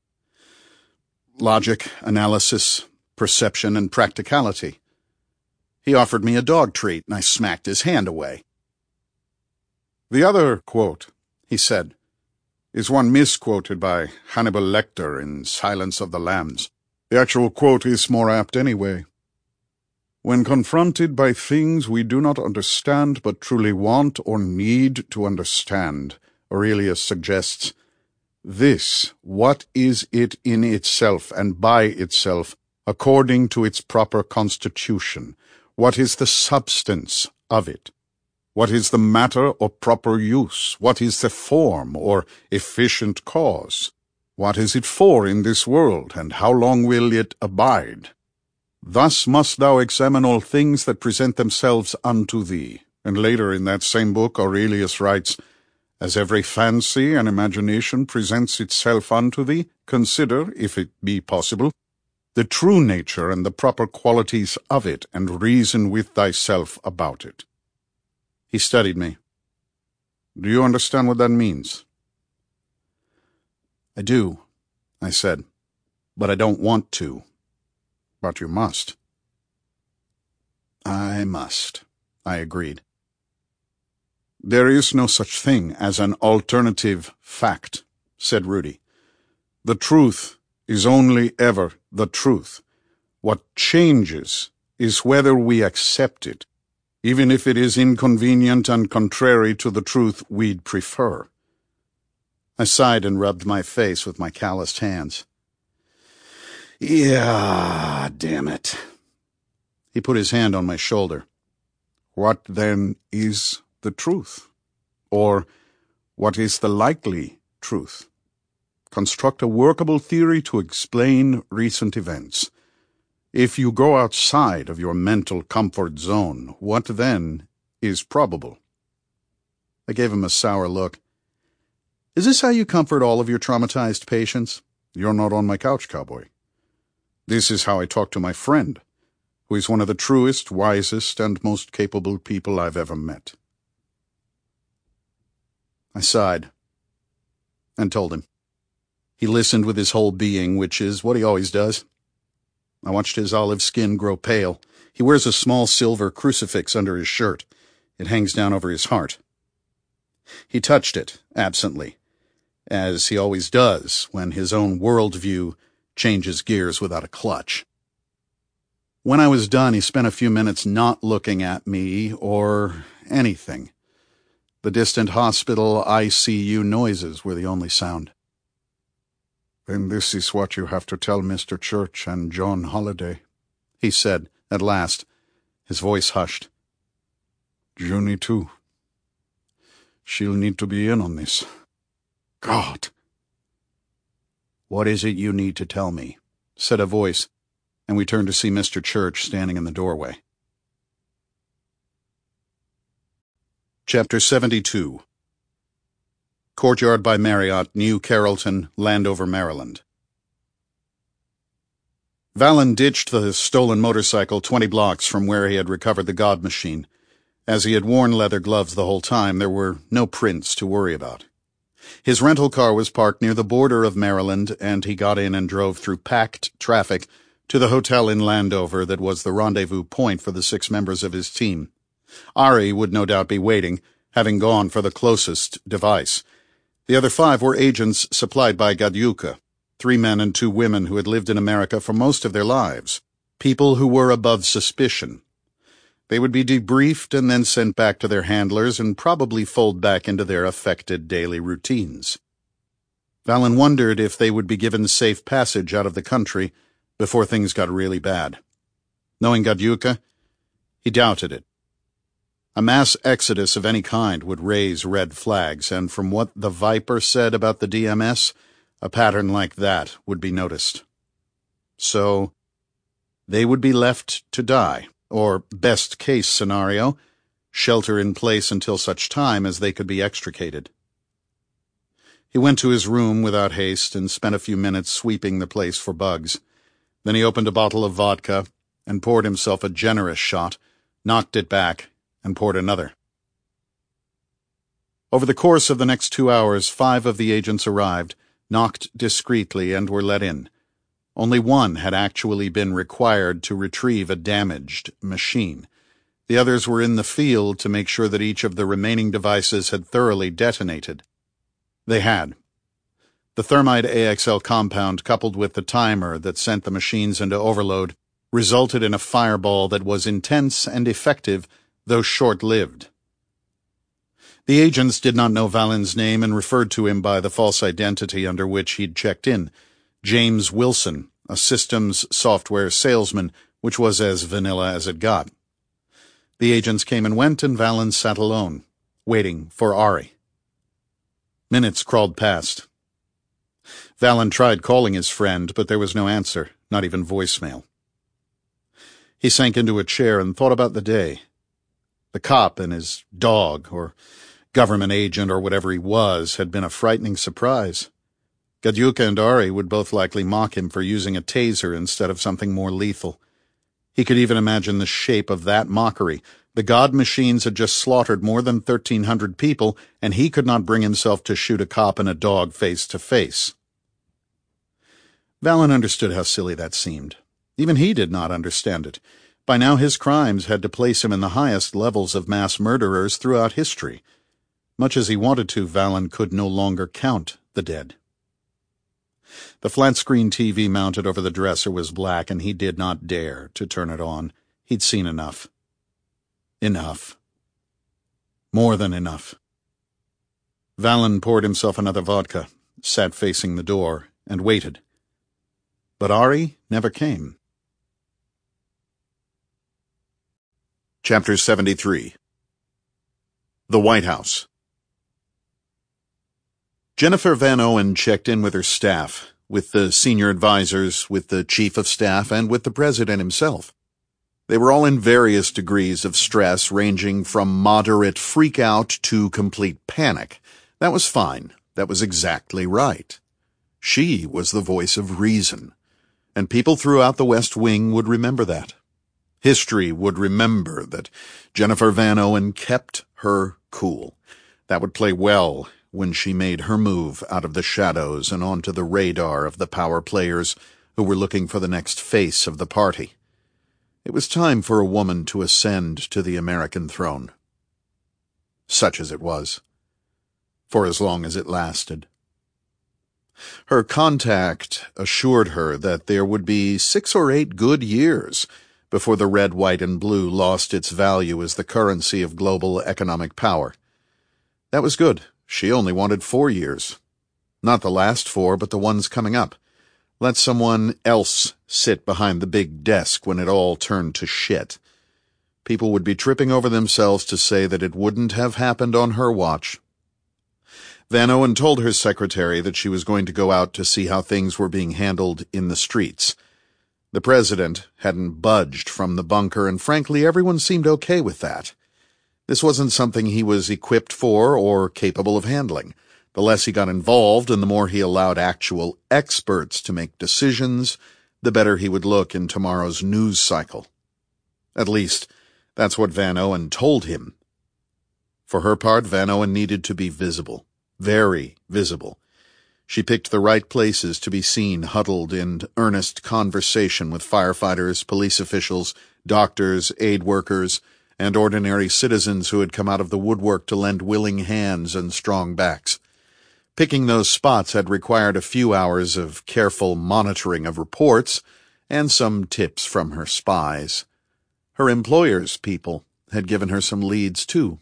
Logic, analysis, perception, and practicality. He offered me a dog treat, and I smacked his hand away. The other quote, he said, is one misquoted by Hannibal Lecter in Silence of the Lambs. The actual quote is more apt anyway. When confronted by things we do not understand but truly want or need to understand, Aurelius suggests, this, what is it in itself and by itself, according to its proper constitution? What is the substance of it? What is the matter or proper use? What is the form or efficient cause? What is it for in this world, and how long will it abide? Thus must thou examine all things that present themselves unto thee. And later in that same book Aurelius writes, as every fancy and imagination presents itself unto thee, consider, if it be possible, the true nature and the proper qualities of it, and reason with thyself about it. He studied me. Do you understand what that means? I do, I said, but I don't want to. But you must. I must, I agreed. There is no such thing as an alternative fact, said Rudy. The truth is only ever the truth. What changes is whether we accept it, even if it is inconvenient and contrary to the truth we'd prefer. I sighed and rubbed my face with my calloused hands. Yeah, damn it. He put his hand on my shoulder. What, then, is the truth? Or, what is the likely truth? Construct a workable theory to explain recent events. If you go outside of your mental comfort zone, what then is probable? I gave him a sour look. Is this how you comfort all of your traumatized patients? You're not on my couch, cowboy. This is how I talk to my friend, who is one of the truest, wisest, and most capable people I've ever met. I sighed and told him. He listened with his whole being, which is what he always does. I watched his olive skin grow pale. He wears a small silver crucifix under his shirt. It hangs down over his heart. He touched it, absently, as he always does when his own worldview changes gears without a clutch. When I was done, he spent a few minutes not looking at me or anything. The distant hospital ICU noises were the only sound. "Then this is what you have to tell Mr. Church and John Holliday," he said, at last, his voice hushed. "Junie, too. She'll need to be in on this. God!" "What is it you need to tell me?" said a voice, and we turned to see Mr. Church standing in the doorway. Chapter 72. Courtyard by Marriott, New Carrollton, Landover, Maryland. Vallon ditched the stolen motorcycle 20 blocks from where he had recovered the God machine. As he had worn leather gloves the whole time, there were no prints to worry about. His rental car was parked near the border of Maryland, and he got in and drove through packed traffic to the hotel in Landover that was the rendezvous point for the 6 members of his team. Ari would no doubt be waiting, having gone for the closest device. The other 5 were agents supplied by Gadyuka, 3 men and 2 women who had lived in America for most of their lives, people who were above suspicion. They would be debriefed and then sent back to their handlers and probably fold back into their affected daily routines. Vallon wondered if they would be given safe passage out of the country before things got really bad. Knowing Gadyuka, he doubted it. A mass exodus of any kind would raise red flags, and from what the Viper said about the DMS, a pattern like that would be noticed. So, they would be left to die, or, best-case scenario, shelter in place until such time as they could be extricated. He went to his room without haste and spent a few minutes sweeping the place for bugs. Then he opened a bottle of vodka and poured himself a generous shot, knocked it back, and poured another. Over the course of the next 2 hours, 5 of the agents arrived, knocked discreetly, and were let in. Only 1 had actually been required to retrieve a damaged machine. The others were in the field to make sure that each of the remaining devices had thoroughly detonated. They had. The thermite AXL compound, coupled with the timer that sent the machines into overload, resulted in a fireball that was intense and effective, though short-lived. The agents did not know Vallon's name and referred to him by the false identity under which he'd checked in, James Wilson, a systems software salesman, which was as vanilla as it got. The agents came and went, and Vallon sat alone, waiting for Ari. Minutes crawled past. Vallon tried calling his friend, but there was no answer, not even voicemail. He sank into a chair and thought about the day. The cop and his dog, or government agent, or whatever he was, had been a frightening surprise. Gadyuka and Ari would both likely mock him for using a taser instead of something more lethal. He could even imagine the shape of that mockery. The God machines had just slaughtered more than 1,300 people, and he could not bring himself to shoot a cop and a dog face to face. Vallon understood how silly that seemed. Even he did not understand it. By now his crimes had to place him in the highest levels of mass murderers throughout history. Much as he wanted to, Vallon could no longer count the dead. The flat-screen TV mounted over the dresser was black, and he did not dare to turn it on. He'd seen enough. Enough. More than enough. Vallon poured himself another vodka, sat facing the door, and waited. But Ari never came. Chapter 73. The White House. Jennifer Van Owen checked in with her staff, with the senior advisors, with the chief of staff, and with the president himself. They were all in various degrees of stress, ranging from moderate freak-out to complete panic. That was fine. That was exactly right. She was the voice of reason, and people throughout the West Wing would remember that. History would remember that Jennifer Van Owen kept her cool. That would play well when she made her move out of the shadows and onto the radar of the power players who were looking for the next face of the party. It was time for a woman to ascend to the American throne. Such as it was. For as long as it lasted. Her contact assured her that there would be 6 or 8 good years before the red, white, and blue lost its value as the currency of global economic power. That was good. She only wanted 4 years. Not the last 4, but the ones coming up. Let someone else sit behind the big desk when it all turned to shit. People would be tripping over themselves to say that it wouldn't have happened on her watch. Van Owen told her secretary that she was going to go out to see how things were being handled in the streets. The president hadn't budged from the bunker, and frankly, everyone seemed okay with that. This wasn't something he was equipped for or capable of handling. The less he got involved and the more he allowed actual experts to make decisions, the better he would look in tomorrow's news cycle. At least, that's what Van Owen told him. For her part, Van Owen needed to be visible. Very visible. She picked the right places to be seen huddled in earnest conversation with firefighters, police officials, doctors, aid workers, and ordinary citizens who had come out of the woodwork to lend willing hands and strong backs. Picking those spots had required a few hours of careful monitoring of reports and some tips from her spies. Her employer's people had given her some leads, too.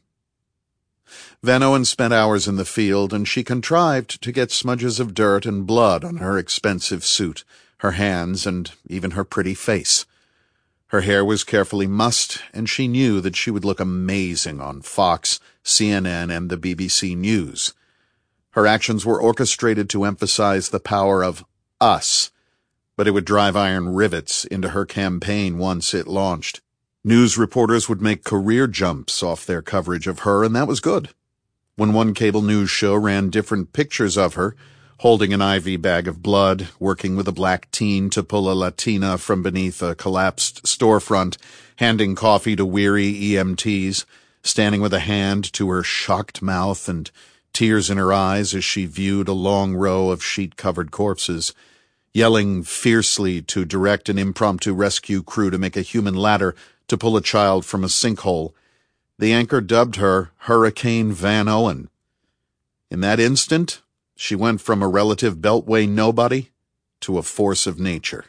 Van Owen spent hours in the field, and she contrived to get smudges of dirt and blood on her expensive suit, her hands, and even her pretty face. Her hair was carefully mussed, and she knew that she would look amazing on Fox, CNN, and the BBC News. Her actions were orchestrated to emphasize the power of us, but it would drive iron rivets into her campaign once it launched. News reporters would make career jumps off their coverage of her, and that was good. When one cable news show ran different pictures of her, holding an IV bag of blood, working with a black teen to pull a Latina from beneath a collapsed storefront, handing coffee to weary EMTs, standing with a hand to her shocked mouth and tears in her eyes as she viewed a long row of sheet-covered corpses, yelling fiercely to direct an impromptu rescue crew to make a human ladder to pull a child from a sinkhole, the anchor dubbed her Hurricane Van Owen. In that instant, she went from a relative beltway nobody to a force of nature.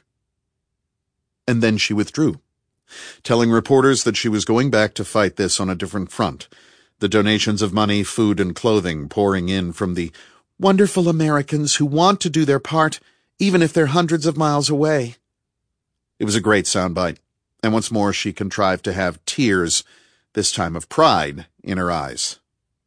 And then she withdrew, telling reporters that she was going back to fight this on a different front, the donations of money, food, and clothing pouring in from the wonderful Americans who want to do their part, even if they're hundreds of miles away. It was a great soundbite, and once more she contrived to have tears, this time of pride, in her eyes.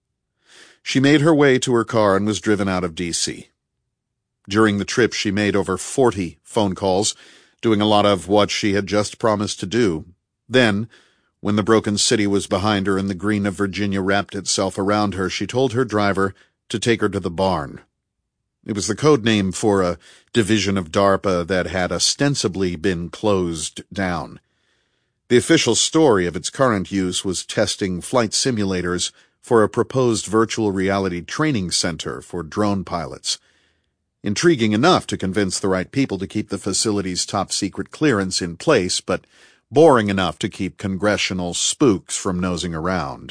She made her way to her car and was driven out of D.C. During the trip, she made over 40 phone calls, doing a lot of what she had just promised to do. Then, when the broken city was behind her and the green of Virginia wrapped itself around her, she told her driver to take her to the barn. It was the code name for a division of DARPA that had ostensibly been closed down. The official story of its current use was testing flight simulators for a proposed virtual reality training center for drone pilots. Intriguing enough to convince the right people to keep the facility's top-secret clearance in place, but boring enough to keep congressional spooks from nosing around.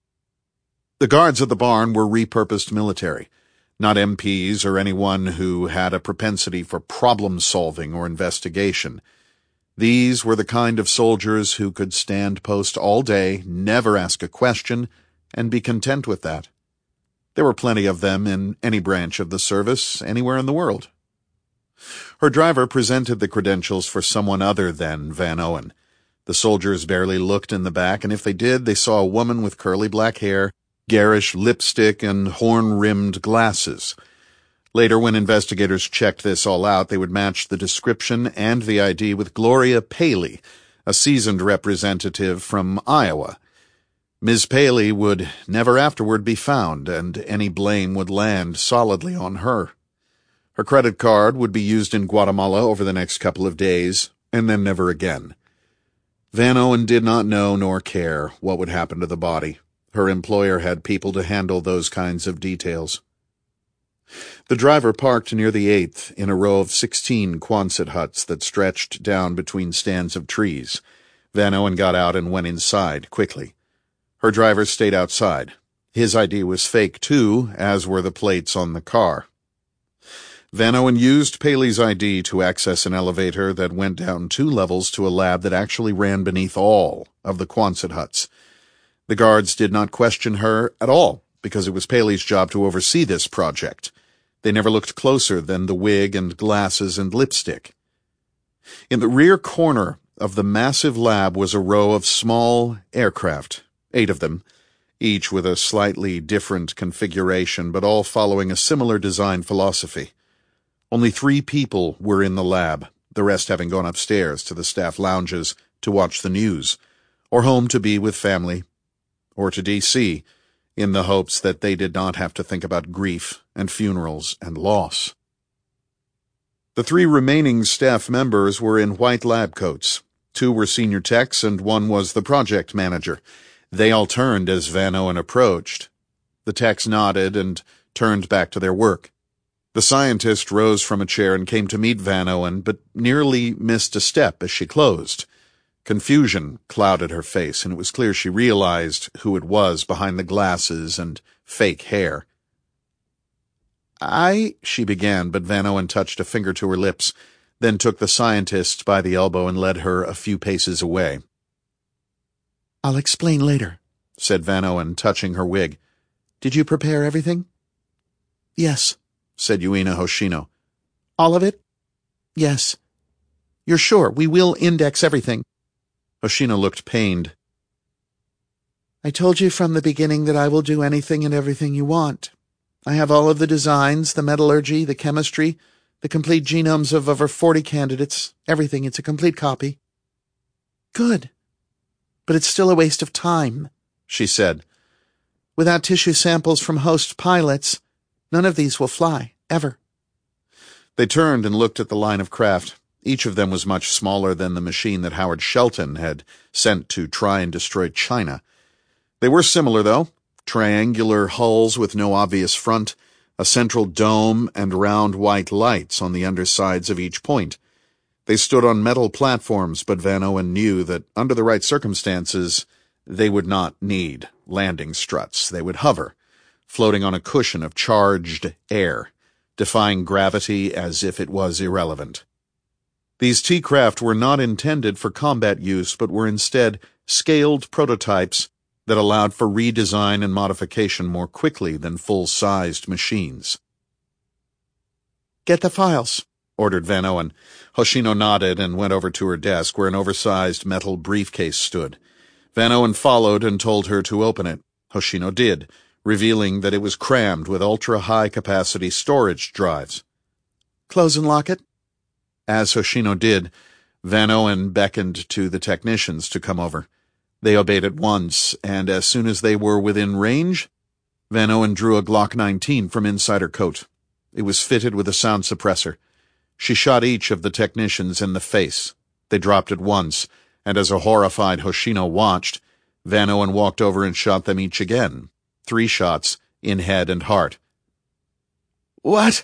The guards at the barn were repurposed military, not MPs or anyone who had a propensity for problem-solving or investigation. These were the kind of soldiers who could stand post all day, never ask a question, and be content with that. There were plenty of them in any branch of the service, anywhere in the world. Her driver presented the credentials for someone other than Van Owen. The soldiers barely looked in the back, and if they did, they saw a woman with curly black hair, garish lipstick, and horn-rimmed glasses. Later, when investigators checked this all out, they would match the description and the ID with Gloria Paley, a seasoned representative from Iowa. Ms. Paley would never afterward be found, and any blame would land solidly on her. Her credit card would be used in Guatemala over the next couple of days, and then never again. Van Owen did not know nor care what would happen to the body. Her employer had people to handle those kinds of details. The driver parked near the 8th in a row of 16 Quonset huts that stretched down between stands of trees. Van Owen got out and went inside, quickly. Her driver stayed outside. His ID was fake, too, as were the plates on the car. Van Owen used Paley's ID to access an elevator that went down 2 levels to a lab that actually ran beneath all of the Quonset huts. The guards did not question her at all, because it was Paley's job to oversee this project. They never looked closer than the wig and glasses and lipstick. In the rear corner of the massive lab was a row of small aircraft, 8 of them, each with a slightly different configuration, but all following a similar design philosophy. Only 3 people were in the lab, the rest having gone upstairs to the staff lounges to watch the news, or home to be with family, or to D.C., in the hopes that they did not have to think about grief and funerals and loss. The 3 remaining staff members were in white lab coats. 2 were senior techs and 1 was the project manager. They all turned as Van Owen approached. The techs nodded and turned back to their work. The scientist rose from a chair and came to meet Van Owen, but nearly missed a step as she closed. Confusion clouded her face, and it was clear she realized who it was behind the glasses and fake hair. She began, but Van Owen touched a finger to her lips, then took the scientist by the elbow and led her a few paces away. I'll explain later, said Van Owen, touching her wig. Did you prepare everything? Yes, said Yuina Hoshino. All of it? Yes. You're sure we will index everything? Hoshino looked pained. I told you from the beginning that I will do anything and everything you want. I have all of the designs, the metallurgy, the chemistry, the complete genomes of over 40 candidates, everything. It's a complete copy. Good. But it's still a waste of time, she said. Without tissue samples from host pilots, none of these will fly, ever. They turned and looked at the line of craft. Each of them was much smaller than the machine that Howard Shelton had sent to try and destroy China. They were similar, though. Triangular hulls with no obvious front, a central dome, and round white lights on the undersides of each point. They stood on metal platforms, but Van Owen knew that under the right circumstances, they would not need landing struts. They would hover, floating on a cushion of charged air, defying gravity as if it was irrelevant. These T-craft were not intended for combat use, but were instead scaled prototypes that allowed for redesign and modification more quickly than full-sized machines. Get the files, ordered Van Owen. Hoshino nodded and went over to her desk where an oversized metal briefcase stood. Van Owen followed and told her to open it. Hoshino did, revealing that it was crammed with ultra-high-capacity storage drives. Close and lock it. As Hoshino did, Van Owen beckoned to the technicians to come over. They obeyed at once, and as soon as they were within range, Van Owen drew a Glock 19 from inside her coat. It was fitted with a sound suppressor. She shot each of the technicians in the face. They dropped at once, and as a horrified Hoshino watched, Van Owen walked over and shot them each again. 3 shots in head and heart. What?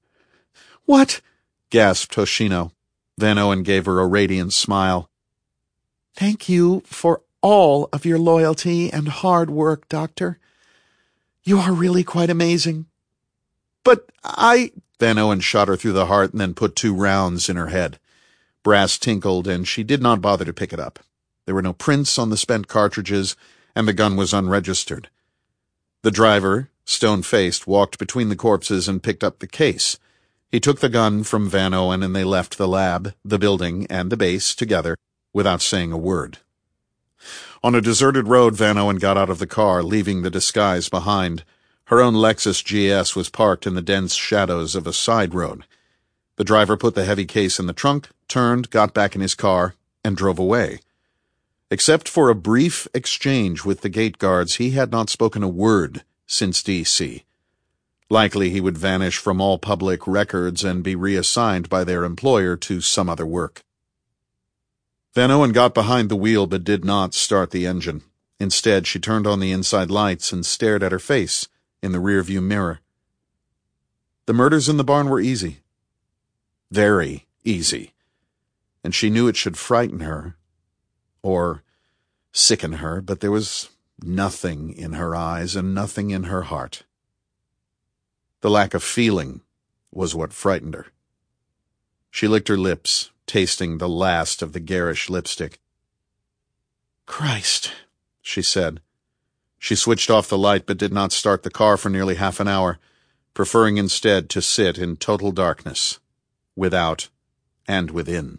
Gasped Hoshino. Van Owen gave her a radiant smile. Thank you for all of your loyalty and hard work, Doctor. You are really quite amazing. But Van Owen shot her through the heart and then put 2 rounds in her head. Brass tinkled, and she did not bother to pick it up. There were no prints on the spent cartridges, and the gun was unregistered. The driver, stone-faced, walked between the corpses and picked up the case. He took the gun from Van Owen, and they left the lab, the building, and the base together without saying a word. On a deserted road, Van Owen got out of the car, leaving the disguise behind. Her own Lexus GS was parked in the dense shadows of a side road. The driver put the heavy case in the trunk, turned, got back in his car, and drove away. Except for a brief exchange with the gate guards, he had not spoken a word since D.C. Likely he would vanish from all public records and be reassigned by their employer to some other work. Van Owen got behind the wheel but did not start the engine. Instead, she turned on the inside lights and stared at her face in the rearview mirror. The murders in the barn were easy. Very easy. And she knew it should frighten her, or sicken her, but there was nothing in her eyes and nothing in her heart. The lack of feeling was what frightened her. She licked her lips, tasting the last of the garish lipstick. Christ, she said. She switched off the light but did not start the car for nearly half an hour, preferring instead to sit in total darkness, without and within.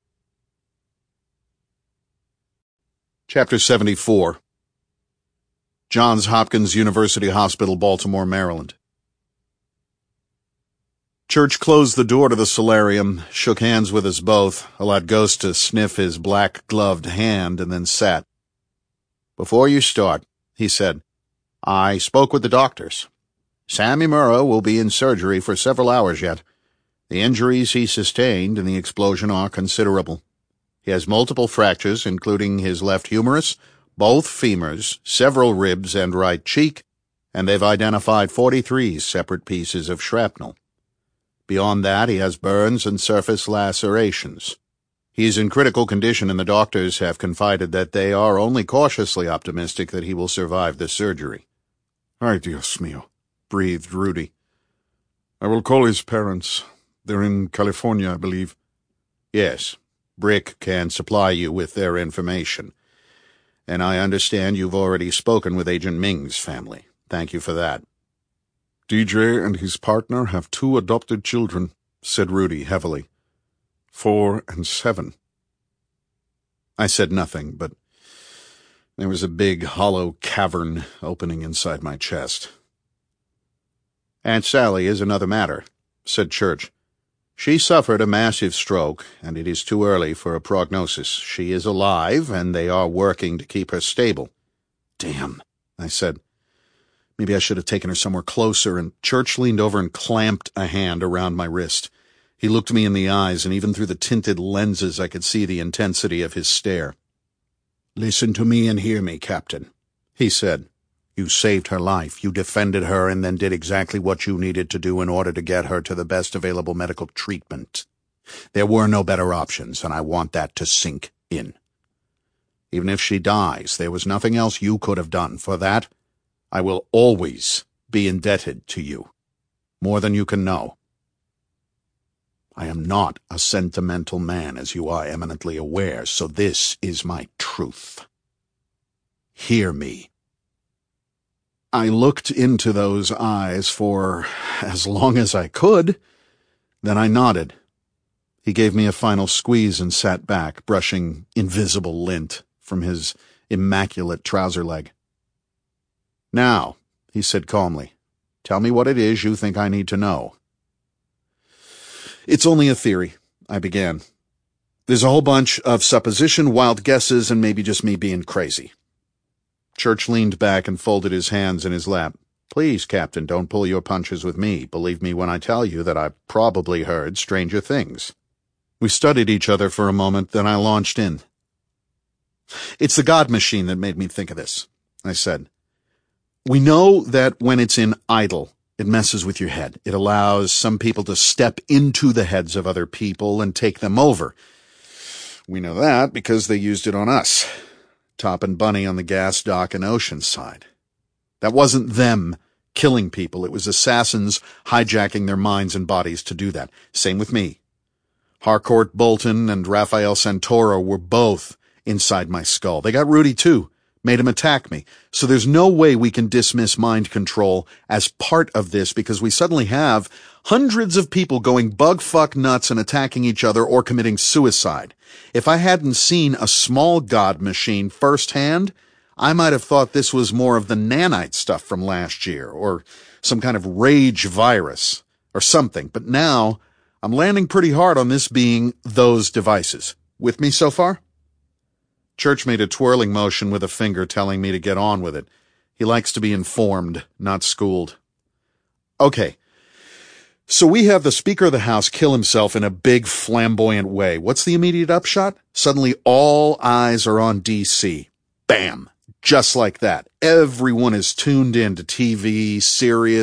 Chapter 74. Johns Hopkins University Hospital, Baltimore, Maryland. Church closed the door to the solarium, shook hands with us both, allowed Ghost to sniff his black-gloved hand, and then sat. "Before you start," he said, "I spoke with the doctors. Sam Imura will be in surgery for several hours yet. The injuries he sustained in the explosion are considerable. He has multiple fractures, including his left humerus, both femurs, several ribs, and right cheek, and they've identified 43 separate pieces of shrapnel. Beyond that, he has burns and surface lacerations. He's in critical condition, and the doctors have confided that they are only cautiously optimistic that he will survive the surgery." "Ay, Dios mío," breathed Rudy. "I will call his parents. They're in California, I believe." "Yes, Brick can supply you with their information. And I understand you've already spoken with Agent Ming's family. Thank you for that." "DJ and his partner have 2 adopted children," said Rudy heavily. 4 and 7. I said nothing, but there was a big, hollow cavern opening inside my chest. "Aunt Sally is another matter," said Church. "She suffered a massive stroke, and it is too early for a prognosis. She is alive, and they are working to keep her stable." "Damn," I said. Maybe I should have taken her somewhere closer, and Church leaned over and clamped a hand around my wrist. He looked me in the eyes, and even through the tinted lenses I could see the intensity of his stare. "Listen to me and hear me, Captain," he said. "You saved her life. You defended her and then did exactly what you needed to do in order to get her to the best available medical treatment. There were no better options, and I want that to sink in. Even if she dies, there was nothing else you could have done. For that, I will always be indebted to you, more than you can know. I am not a sentimental man, as you are eminently aware, so this is my truth. Hear me." I looked into those eyes for as long as I could. Then I nodded. He gave me a final squeeze and sat back, brushing invisible lint from his immaculate trouser leg. "Now," he said calmly, "tell me what it is you think I need to know." "It's only a theory," I began. "There's a whole bunch of supposition, wild guesses, and maybe just me being crazy." Church leaned back and folded his hands in his lap. "Please, Captain, don't pull your punches with me. Believe me when I tell you that I've probably heard stranger things." We studied each other for a moment, then I launched in. "It's the God machine that made me think of this," I said. "We know that when it's in idle, it messes with your head. It allows some people to step into the heads of other people and take them over. We know that because they used it on us. Top and Bunny on the gas dock in Oceanside. That wasn't them killing people. It was assassins hijacking their minds and bodies to do that. Same with me. Harcourt Bolton and Rafael Santoro were both inside my skull. They got Rudy too. Made him attack me. So there's no way we can dismiss mind control as part of this, because we suddenly have hundreds of people going bug-fuck nuts and attacking each other or committing suicide. If I hadn't seen a small God machine firsthand, I might have thought this was more of the nanite stuff from last year, or some kind of rage virus, or something. But now, I'm landing pretty hard on this being those devices. With me so far?" Church made a twirling motion with a finger telling me to get on with it. He likes to be informed, not schooled. "Okay. So we have the Speaker of the House kill himself in a big, flamboyant way. What's the immediate upshot? Suddenly all eyes are on D.C. Bam! Just like that. Everyone is tuned in to TV, Sirius,